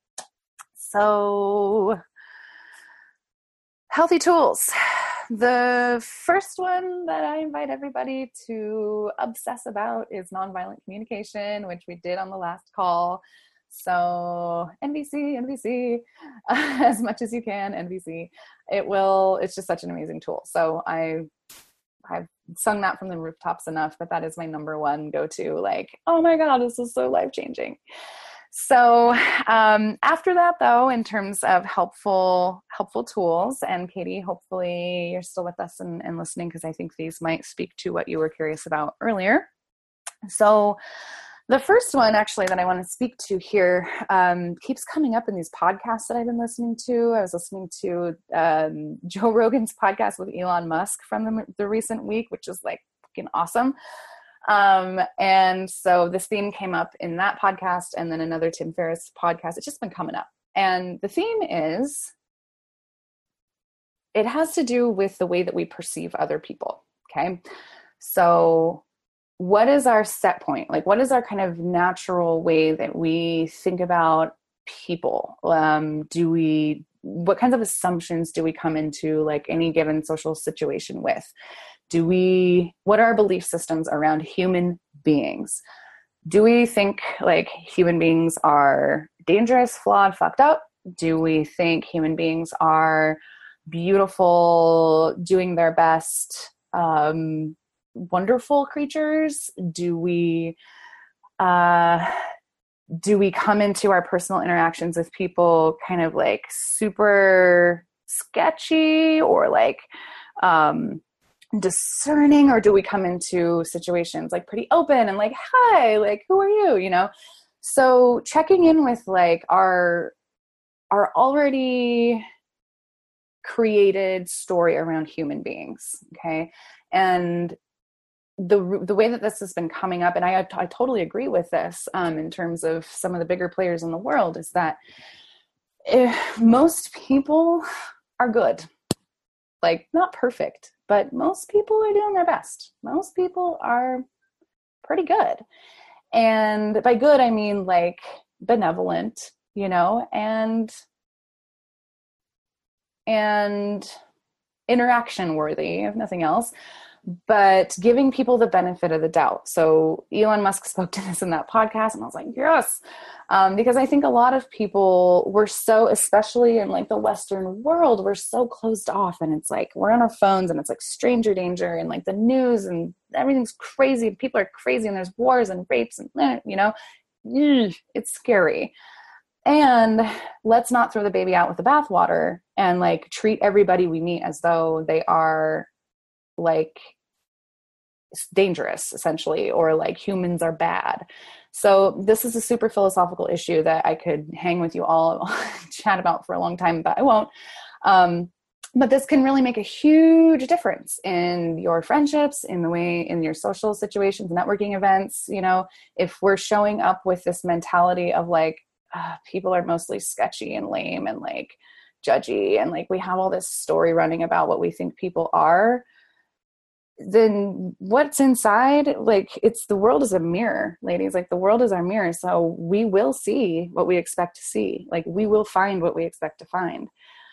So healthy tools. The first one that I invite everybody to obsess about is nonviolent communication, which we did on the last call. So N V C, N V C, uh, as much as you can, N V C. It will, it's just such an amazing tool. So I, I've sung that from the rooftops enough, but that is my number one go-to, like, oh my God, this is so life-changing. So um, after that though, in terms of helpful, helpful tools, and Katie, hopefully you're still with us and, and listening, because I think these might speak to what you were curious about earlier. So The first one, actually, that I want to speak to here um, keeps coming up in these podcasts that I've been listening to. I was listening to um, Joe Rogan's podcast with Elon Musk from the, the recent week, which is like fucking awesome. Um, and so this theme came up in that podcast, and then another Tim Ferriss podcast. It's just been coming up. And the theme is, it has to do with the way that we perceive other people. Okay. So what is our set point? Like, what is our kind of natural way that we think about people? Um, do we, what kinds of assumptions do we come into like any given social situation with? Do we, what are our belief systems around human beings? Do we think like human beings are dangerous, flawed, fucked up? Do we think human beings are beautiful, doing their best, um, wonderful creatures? Do we uh do we come into our personal interactions with people kind of like super sketchy or like um discerning, or do we come into situations like pretty open and like, hi, like, who are you, you know? So checking in with like our our already created story around human beings, okay? And the the way that this has been coming up, and I I totally agree with this um, in terms of some of the bigger players in the world, is that if most people are good, like not perfect, but most people are doing their best. Most people are pretty good. And by good, I mean like benevolent, you know, and and interaction worthy, if nothing else, but giving people the benefit of the doubt. So Elon Musk spoke to this in that podcast, and I was like, yes, um, because I think a lot of people were so, especially in like the Western world, we're so closed off, and it's like we're on our phones, and it's like stranger danger, and like the news, and everything's crazy. People are crazy, and there's wars and rapes, and you know, it's scary. And let's not throw the baby out with the bathwater and like treat everybody we meet as though they are like dangerous, essentially, or like humans are bad. So this is a super philosophical issue that I could hang with you all chat about for a long time, but I won't. Um, but this can really make a huge difference in your friendships, in the way, in your social situations, networking events. You know, if we're showing up with this mentality of like, uh, people are mostly sketchy and lame and like judgy, and like we have all this story running about what we think people are, then what's inside, like it's, the world is a mirror, ladies, like the world is our mirror. So we will see what we expect to see. Like we will find what we expect to find.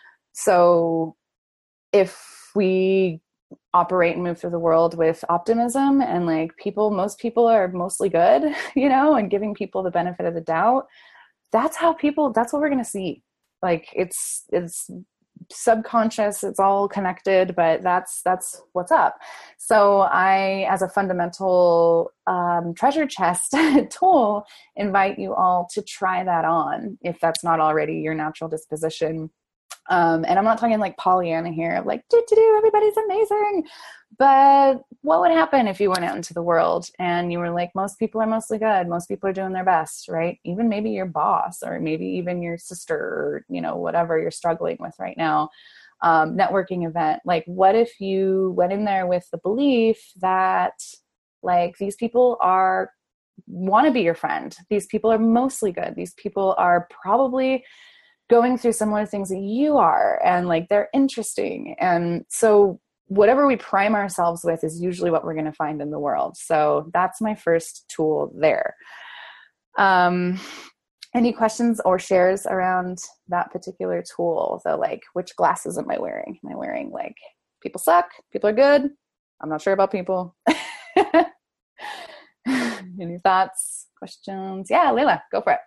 So if we operate and move through the world with optimism and like people, most people are mostly good, you know, and giving people the benefit of the doubt, that's how people, that's what we're going to see. Like it's, it's subconscious, it's all connected, but that's, that's what's up. So I, as a fundamental um, treasure chest tool, invite you all to try that on if that's not already your natural disposition. Um, and I'm not talking like Pollyanna here, like, do, do, do, everybody's amazing. But what would happen if you went out into the world and you were like, most people are mostly good. Most people are doing their best, right? Even maybe your boss, or maybe even your sister, or, you know, whatever you're struggling with right now. Um, networking event. Like, what if you went in there with the belief that like these people are, want to be your friend. These people are mostly good. These people are probably going through similar things that you are, and like they're interesting. And so whatever we prime ourselves with is usually what we're going to find in the world. So that's my first tool there. Um, any questions or shares around that particular tool? So like, which glasses am I wearing? Am I wearing like people suck, people are good? I'm not sure about people. Any thoughts, questions? Yeah, Layla, go for it.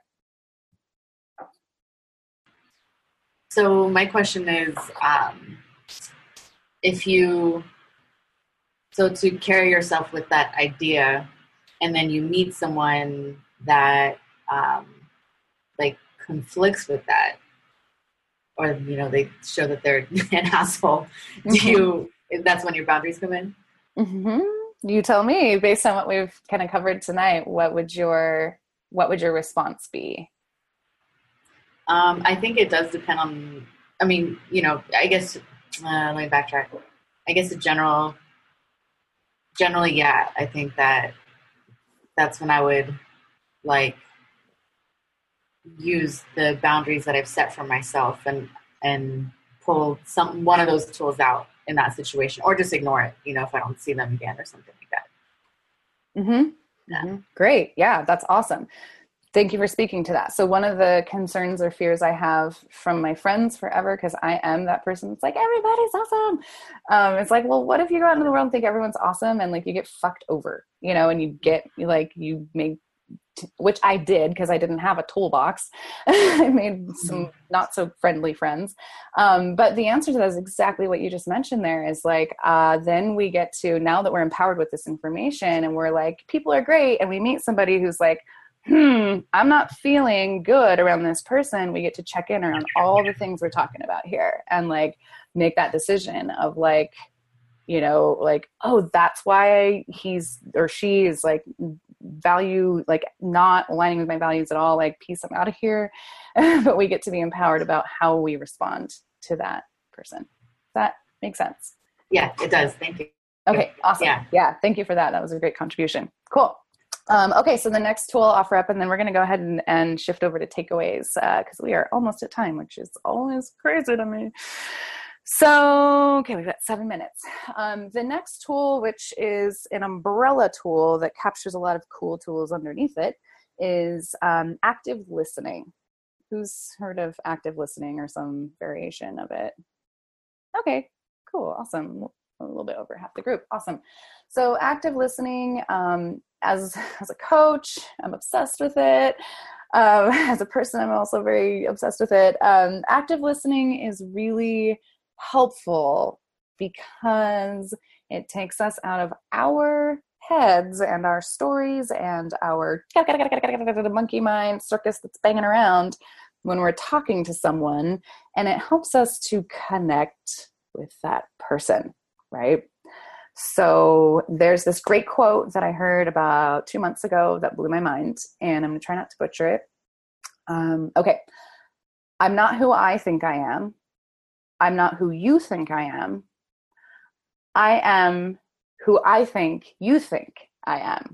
So my question is, um, if you, so to carry yourself with that idea, and then you meet someone that um, like conflicts with that, or, you know, they show that they're an asshole, do you, that's when your boundaries come in? Mm-hmm. You tell me, based on what we've kind of covered tonight, what would your what would your response be? Um, I think it does depend on, I mean, you know, I guess, uh, let me backtrack. I guess the general, generally, yeah, I think that that's when I would like use the boundaries that I've set for myself and, and pull some, one of those tools out in that situation, or just ignore it, you know, if I don't see them again or something like that. Mm-hmm. Yeah. Mm-hmm. Great. Yeah, that's awesome. Thank you for speaking to that. So one of the concerns or fears I have from my friends forever, because I am that person that's like, everybody's awesome. Um, it's like, well, what if you go out into the world and think everyone's awesome and like you get fucked over, you know, and you get like, you make, which I did because I didn't have a toolbox. I made some not so friendly friends. Um, but the answer to that is exactly what you just mentioned there is like, uh, then we get to, now that we're empowered with this information and we're like, people are great. And we meet somebody who's like, hmm, I'm not feeling good around this person. We get to check in around all the things we're talking about here and like make that decision of like, you know, like, oh, that's why he's or she is like value, like not aligning with my values at all. Like, peace, I'm out of here. But we get to be empowered about how we respond to that person. Does that make sense? Yeah, it does. Thank you. Okay, awesome. Yeah. yeah, thank you for that. That was a great contribution. Cool. Um, okay, so the next tool I'll offer up, and then we're going to go ahead and, and shift over to takeaways because uh, we are almost at time, which is always crazy to me. So, okay, we've got seven minutes. Um, the next tool, which is an umbrella tool that captures a lot of cool tools underneath it, is um, active listening. Who's heard of active listening or some variation of it? Okay, cool, awesome. A little bit over half the group. Awesome. So active listening, um, as, as a coach, I'm obsessed with it. Um, as a person, I'm also very obsessed with it. Um, active listening is really helpful because it takes us out of our heads and our stories and our monkey mind circus that's banging around when we're talking to someone, and it helps us to connect with that person. Right? So there's this great quote that I heard about two months ago that blew my mind, and I'm going to try not to butcher it. Um, okay. I'm not who I think I am. I'm not who you think I am. I am who I think you think I am.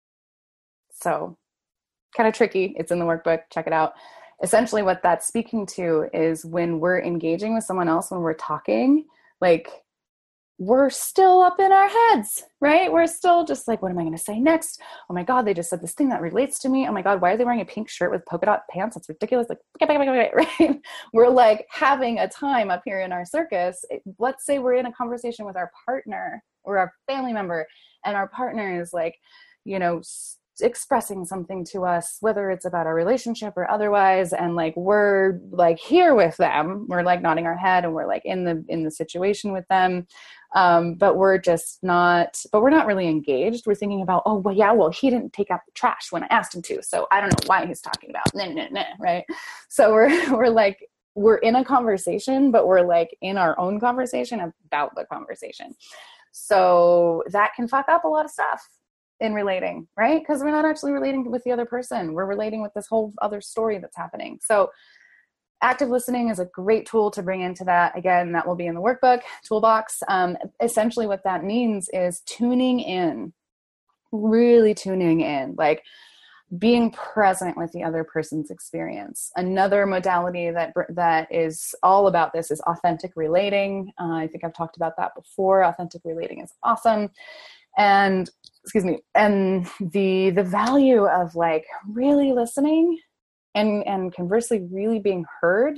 So kind of tricky. It's in the workbook. Check it out. Essentially what that's speaking to is when we're engaging with someone else, when we're talking, like, we're still up in our heads, right? We're still just like, what am I going to say next? Oh my God, they just said this thing that relates to me. Oh my God, why are they wearing a pink shirt with polka dot pants? That's ridiculous. Like, right? We're like having a time up here in our circus. Let's say we're in a conversation with our partner or our family member, and our partner is like, you know, expressing something to us, whether it's about our relationship or otherwise, and like we're like here with them, we're like nodding our head and we're like in the in the situation with them, um but we're just not but we're not really engaged. We're thinking about, oh well, yeah, well, he didn't take out the trash when I asked him to, so I don't know why he's talking about nah, nah, nah, right? So we're we're like we're in a conversation, but we're like in our own conversation about the conversation. So that can fuck up a lot of stuff in relating, right? Because we're not actually relating with the other person. We're relating with this whole other story that's happening. So active listening is a great tool to bring into that. Again, that will be in the workbook toolbox. Um, essentially what that means is tuning in, really tuning in, like being present with the other person's experience. Another modality that that is all about this is authentic relating. Uh, I think I've talked about that before. Authentic relating is awesome. And excuse me, and the the value of like really listening and and conversely really being heard,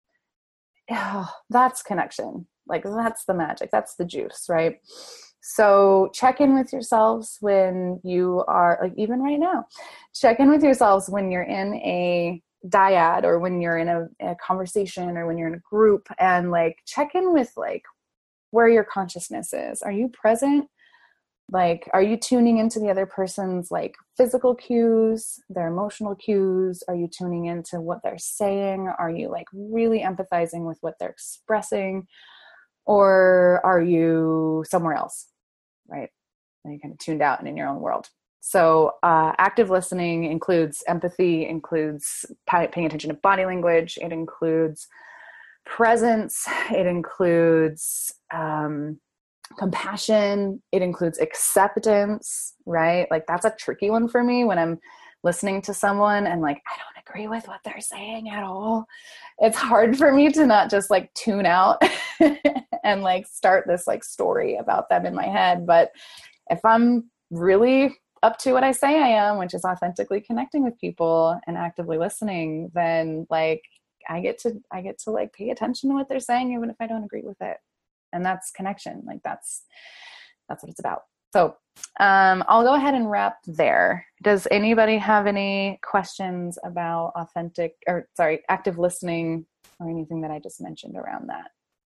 oh, that's connection. Like that's the magic, that's the juice, right? So check in with yourselves when you are, like even right now, check in with yourselves when you're in a dyad or when you're in a, a conversation or when you're in a group, and like check in with like where your consciousness is. Are you present? Like, are you tuning into the other person's like physical cues, their emotional cues? Are you tuning into what they're saying? Are you like really empathizing with what they're expressing? Or are you somewhere else, right? and you're kind of tuned out and in your own world. So uh, active listening includes empathy, includes paying attention to body language. It includes presence. It includes um, compassion. It includes acceptance, right? Like that's a tricky one for me when I'm listening to someone and like, I don't agree with what they're saying at all. It's hard for me to not just like tune out and like start this like story about them in my head. But if I'm really up to what I say I am, which is authentically connecting with people and actively listening, then like I get to, I get to like pay attention to what they're saying, even if I don't agree with it. And that's connection. Like that's, that's what it's about. So um, I'll go ahead and wrap there. Does anybody have any questions about authentic or sorry, active listening or anything that I just mentioned around that?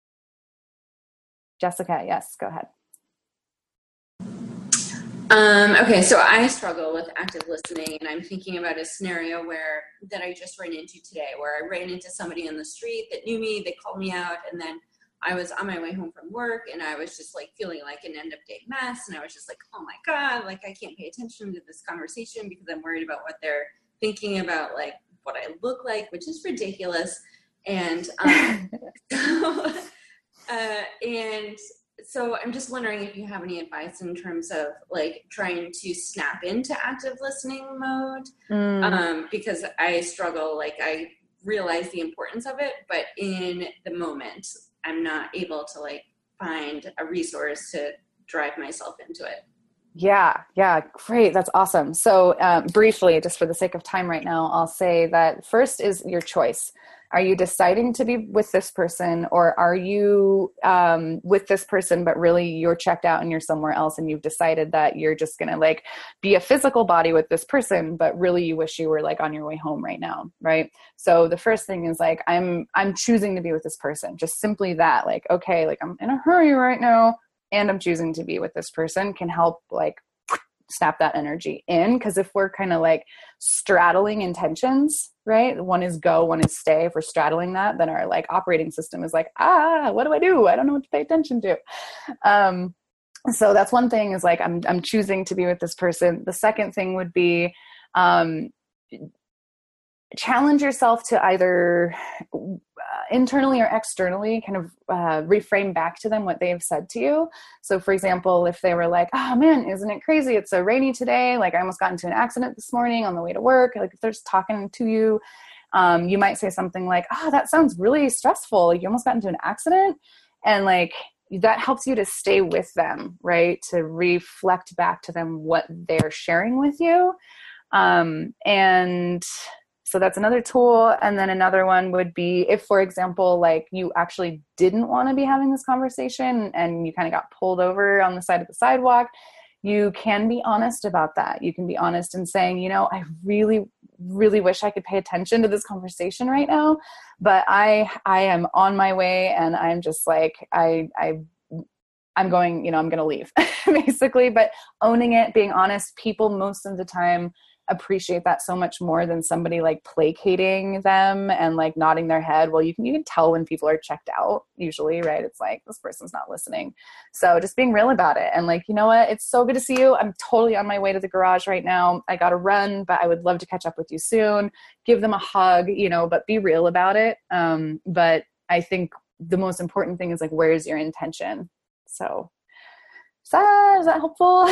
Jessica, yes, go ahead. Um, okay, so I struggle with active listening, and I'm thinking about a scenario where that I just ran into today, where I ran into somebody in the street that knew me, they called me out, and then I was on my way home from work, and I was just like feeling like an end of day mess, and I was just like, oh my God, like I can't pay attention to this conversation because I'm worried about what they're thinking about, like what I look like, which is ridiculous. And um, so, uh, and so I'm just wondering if you have any advice in terms of like trying to snap into active listening mode, mm. um, because I struggle, like I realize the importance of it, but in the moment, I'm not able to like find a resource to drive myself into it. Yeah. Yeah. Great. That's awesome. So um, briefly, just for the sake of time right now, I'll say that first is your choice. Are you deciding to be with this person, or are you um, with this person, but really you're checked out and you're somewhere else and you've decided that you're just going to like be a physical body with this person, but really you wish you were like on your way home right now. Right. So the first thing is like, I'm, I'm choosing to be with this person, just simply that, like, okay, like I'm in a hurry right now and I'm choosing to be with this person can help like snap that energy in. Cause if we're kind of like straddling intentions, right? One is go, one is stay. If we're straddling that, then our like operating system is like, ah, what do I do? I don't know what to pay attention to. Um, so that's one thing is like, I'm, I'm choosing to be with this person. The second thing would be, um, challenge yourself to either uh, internally or externally kind of uh, reframe back to them what they've said to you. So for example, if they were like, oh man, isn't it crazy? It's so rainy today. Like I almost got into an accident this morning on the way to work. Like if they're just talking to you, um, you might say something like, oh, that sounds really stressful. Like you almost got into an accident. And like, that helps you to stay with them, right? To reflect back to them what they're sharing with you. Um, and So that's another tool. And then another one would be if, for example, like you actually didn't want to be having this conversation and you kind of got pulled over on the side of the sidewalk, you can be honest about that. You can be honest in saying, you know, I really, really wish I could pay attention to this conversation right now, but I, I am on my way and I'm just like, I, I, I'm going, you know, I'm going to leave basically, but owning it, being honest, people most of the time appreciate that so much more than somebody like placating them and like nodding their head. Well, you can, you can tell when people are checked out usually, right? It's like, this person's not listening. So just being real about it. And like, you know what, it's so good to see you. I'm totally on my way to the garage right now. I got to run, but I would love to catch up with you soon. Give them a hug, you know, but be real about it. Um, but I think the most important thing is like, where's your intention? So is that, is that helpful?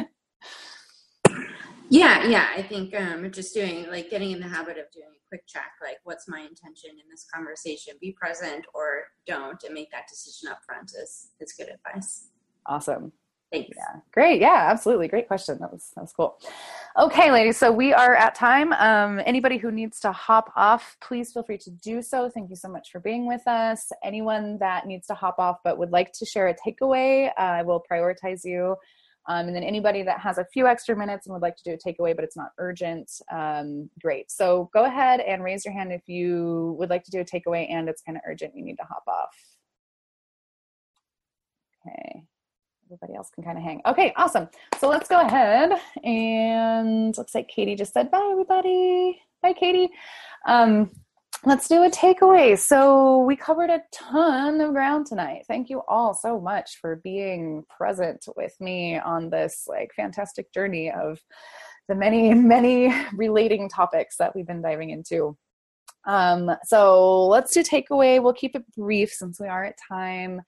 Yeah, yeah. I think um, just doing, like getting in the habit of doing a quick check, like what's my intention in this conversation? Be present or don't, and make that decision up front is, is good advice. Awesome. Thanks. Yeah, great. Yeah, absolutely. Great question. That was, that was cool. Okay, ladies. So we are at time. Um, anybody who needs to hop off, please feel free to do so. Thank you so much for being with us. Anyone that needs to hop off but would like to share a takeaway, uh, I will prioritize you. Um, and then anybody that has a few extra minutes and would like to do a takeaway, but it's not urgent, um, great. So go ahead and raise your hand if you would like to do a takeaway and it's kind of urgent, you need to hop off. Okay. Everybody else can kind of hang. Okay, awesome. So let's go ahead and looks like Katie just said, bye everybody. Bye, Katie. Um, let's do a takeaway. So we covered a ton of ground tonight. Thank you all so much for being present with me on this like fantastic journey of the many, many relating topics that we've been diving into. Um, so let's do takeaway. We'll keep it brief since we are at time.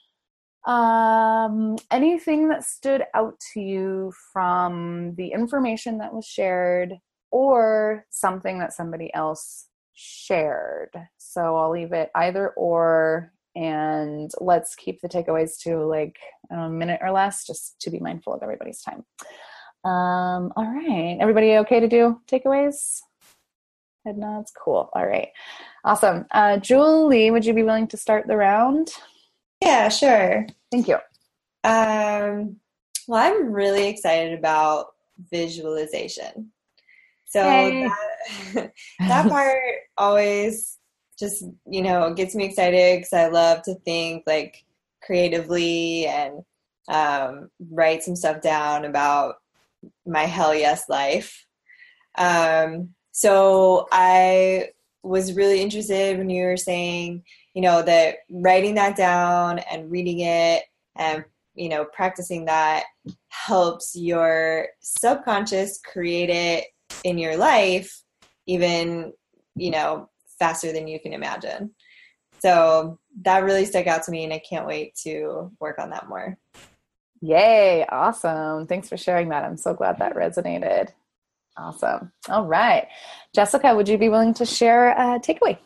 Um, anything that stood out to you from the information that was shared or something that somebody else shared? So I'll leave it either or, and let's keep the takeaways to like I don't know, a minute or less, just to be mindful of everybody's time. Um, all right. Everybody okay to do takeaways? Head nods. Cool. All right. Awesome. Uh, Julie, would you be willing to start the round? Yeah, sure. Thank you. Um, well, I'm really excited about visualization. So Hey. that, that part always just, you know, gets me excited because I love to think like creatively and um, write some stuff down about my hell yes life. Um, so I was really interested when you were saying, you know, that writing that down and reading it and, you know, practicing that helps your subconscious create it in your life, even, you know, faster than you can imagine. So that really stuck out to me, and I can't wait to work on that more. Yay. Awesome. Thanks for sharing that. I'm so glad that resonated. Awesome. All right. Jessica, would you be willing to share a takeaway?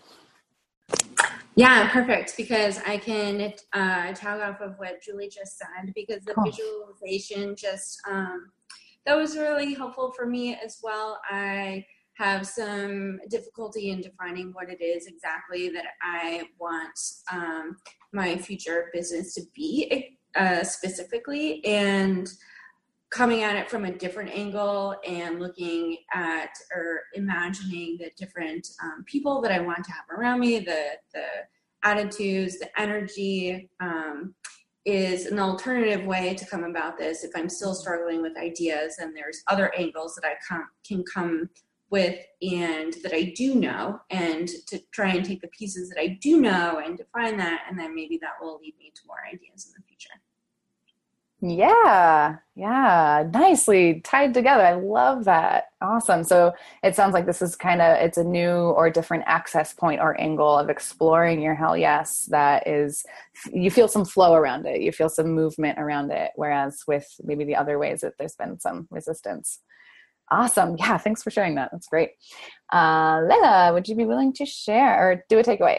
Yeah, perfect. Because I can uh, tag off of what Julie just said, because the Cool. visualization just, um, that was really helpful for me as well. I have some difficulty in defining what it is exactly that I want um, my future business to be uh, specifically, and coming at it from a different angle and looking at or imagining the different um, people that I want to have around me, the the attitudes, the energy, um, is an alternative way to come about this. If I'm still struggling with ideas, and there's other angles that I com- can come with and that I do know, and to try and take the pieces that I do know and define that, and then maybe that will lead me to more ideas in the future. Yeah. Yeah. Nicely tied together. I love that. Awesome. So it sounds like this is kind of, it's a new or different access point or angle of exploring your hell yes that is, you feel some flow around it. You feel some movement around it. Whereas with maybe the other ways that there's been some resistance. Awesome. Yeah. Thanks for sharing that. That's great. Uh, Leila, would you be willing to share or do a takeaway?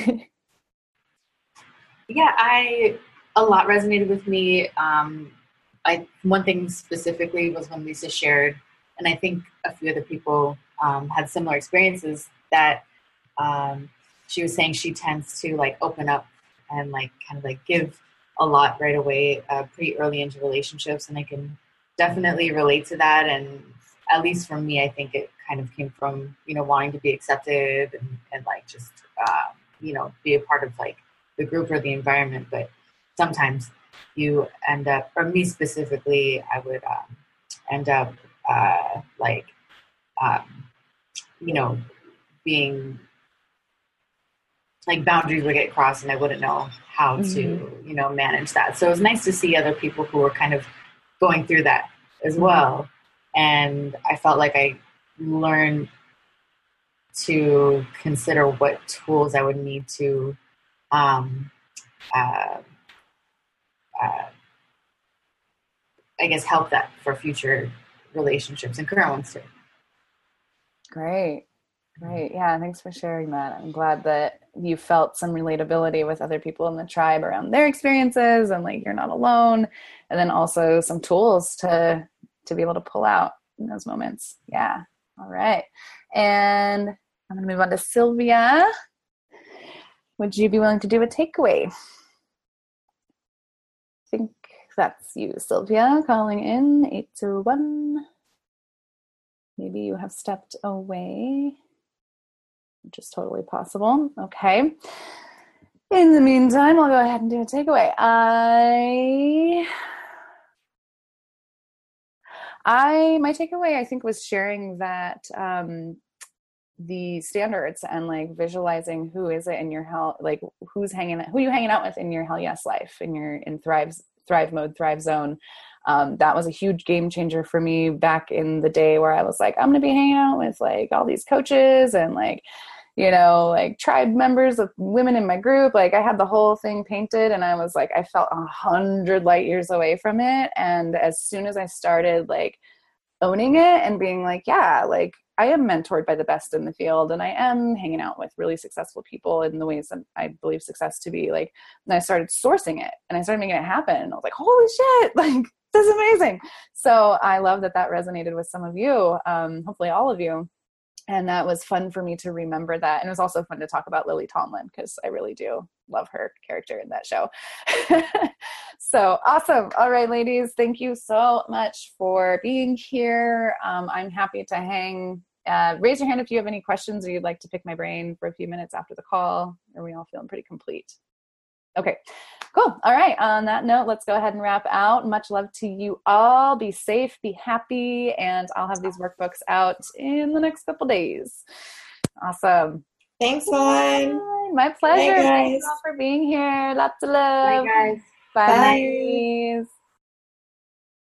Yeah, I, a lot resonated with me. Um, I, one thing specifically was when Lisa shared, and I think a few other people um, had similar experiences, that um, she was saying she tends to like open up and like kind of like give a lot right away, uh, pretty early into relationships. And I can definitely relate to that. And at least for me, I think it kind of came from, you know, wanting to be accepted and, and like just, uh, you know, be a part of like the group or the environment. But sometimes you end up, or me specifically, I would um, end up uh, like, um, you know, being like boundaries would get crossed and I wouldn't know how mm-hmm. to, you know, manage that. So it was nice to see other people who were kind of going through that as mm-hmm. well. And I felt like I learned to consider what tools I would need to um, uh, Uh, I guess help that for future relationships and current ones too. Great. Great. Yeah. Thanks for sharing that. I'm glad that you felt some relatability with other people in the tribe around their experiences and like, you're not alone. And then also some tools to, to be able to pull out in those moments. Yeah. All right. And I'm going to move on to Sylvia. Would you be willing to do a takeaway? I think that's you, Sylvia, calling in eight zero one. Maybe you have stepped away, which is totally possible. Okay. In the meantime, I'll go ahead and do a takeaway. I, I, my takeaway, I think, was sharing that um, the standards and like visualizing who is it in your hell, like who's hanging, who you hanging out with in your hell yes life, in your, in thrive, thrive mode, thrive zone. Um, that was a huge game changer for me back in the day where I was like, I'm going to be hanging out with like all these coaches and like, you know, like tribe members of women in my group. Like I had the whole thing painted and I was like, I felt a hundred light years away from it. And as soon as I started like owning it and being like, yeah, like I am mentored by the best in the field and I am hanging out with really successful people in the ways that I believe success to be, like, and I started sourcing it and I started making it happen. And I was like, holy shit, like this is amazing. So I love that that resonated with some of you, um, hopefully all of you. And that was fun for me to remember that. And it was also fun to talk about Lily Tomlin because I really do love her character in that show. So awesome. All right, ladies, thank you so much for being here. Um, I'm happy to hang. Uh, raise your hand if you have any questions or you'd like to pick my brain for a few minutes after the call. Are we all feeling pretty complete? Okay, cool. All right. On that note, let's go ahead and wrap out. Much love to you all. Be safe, be happy, and I'll have these workbooks out in the next couple days. Awesome. Thanks, Lauren. My pleasure. Bye, guys. Thanks all for being here. Lots of love. Bye, guys. Bye, Bye. ladies.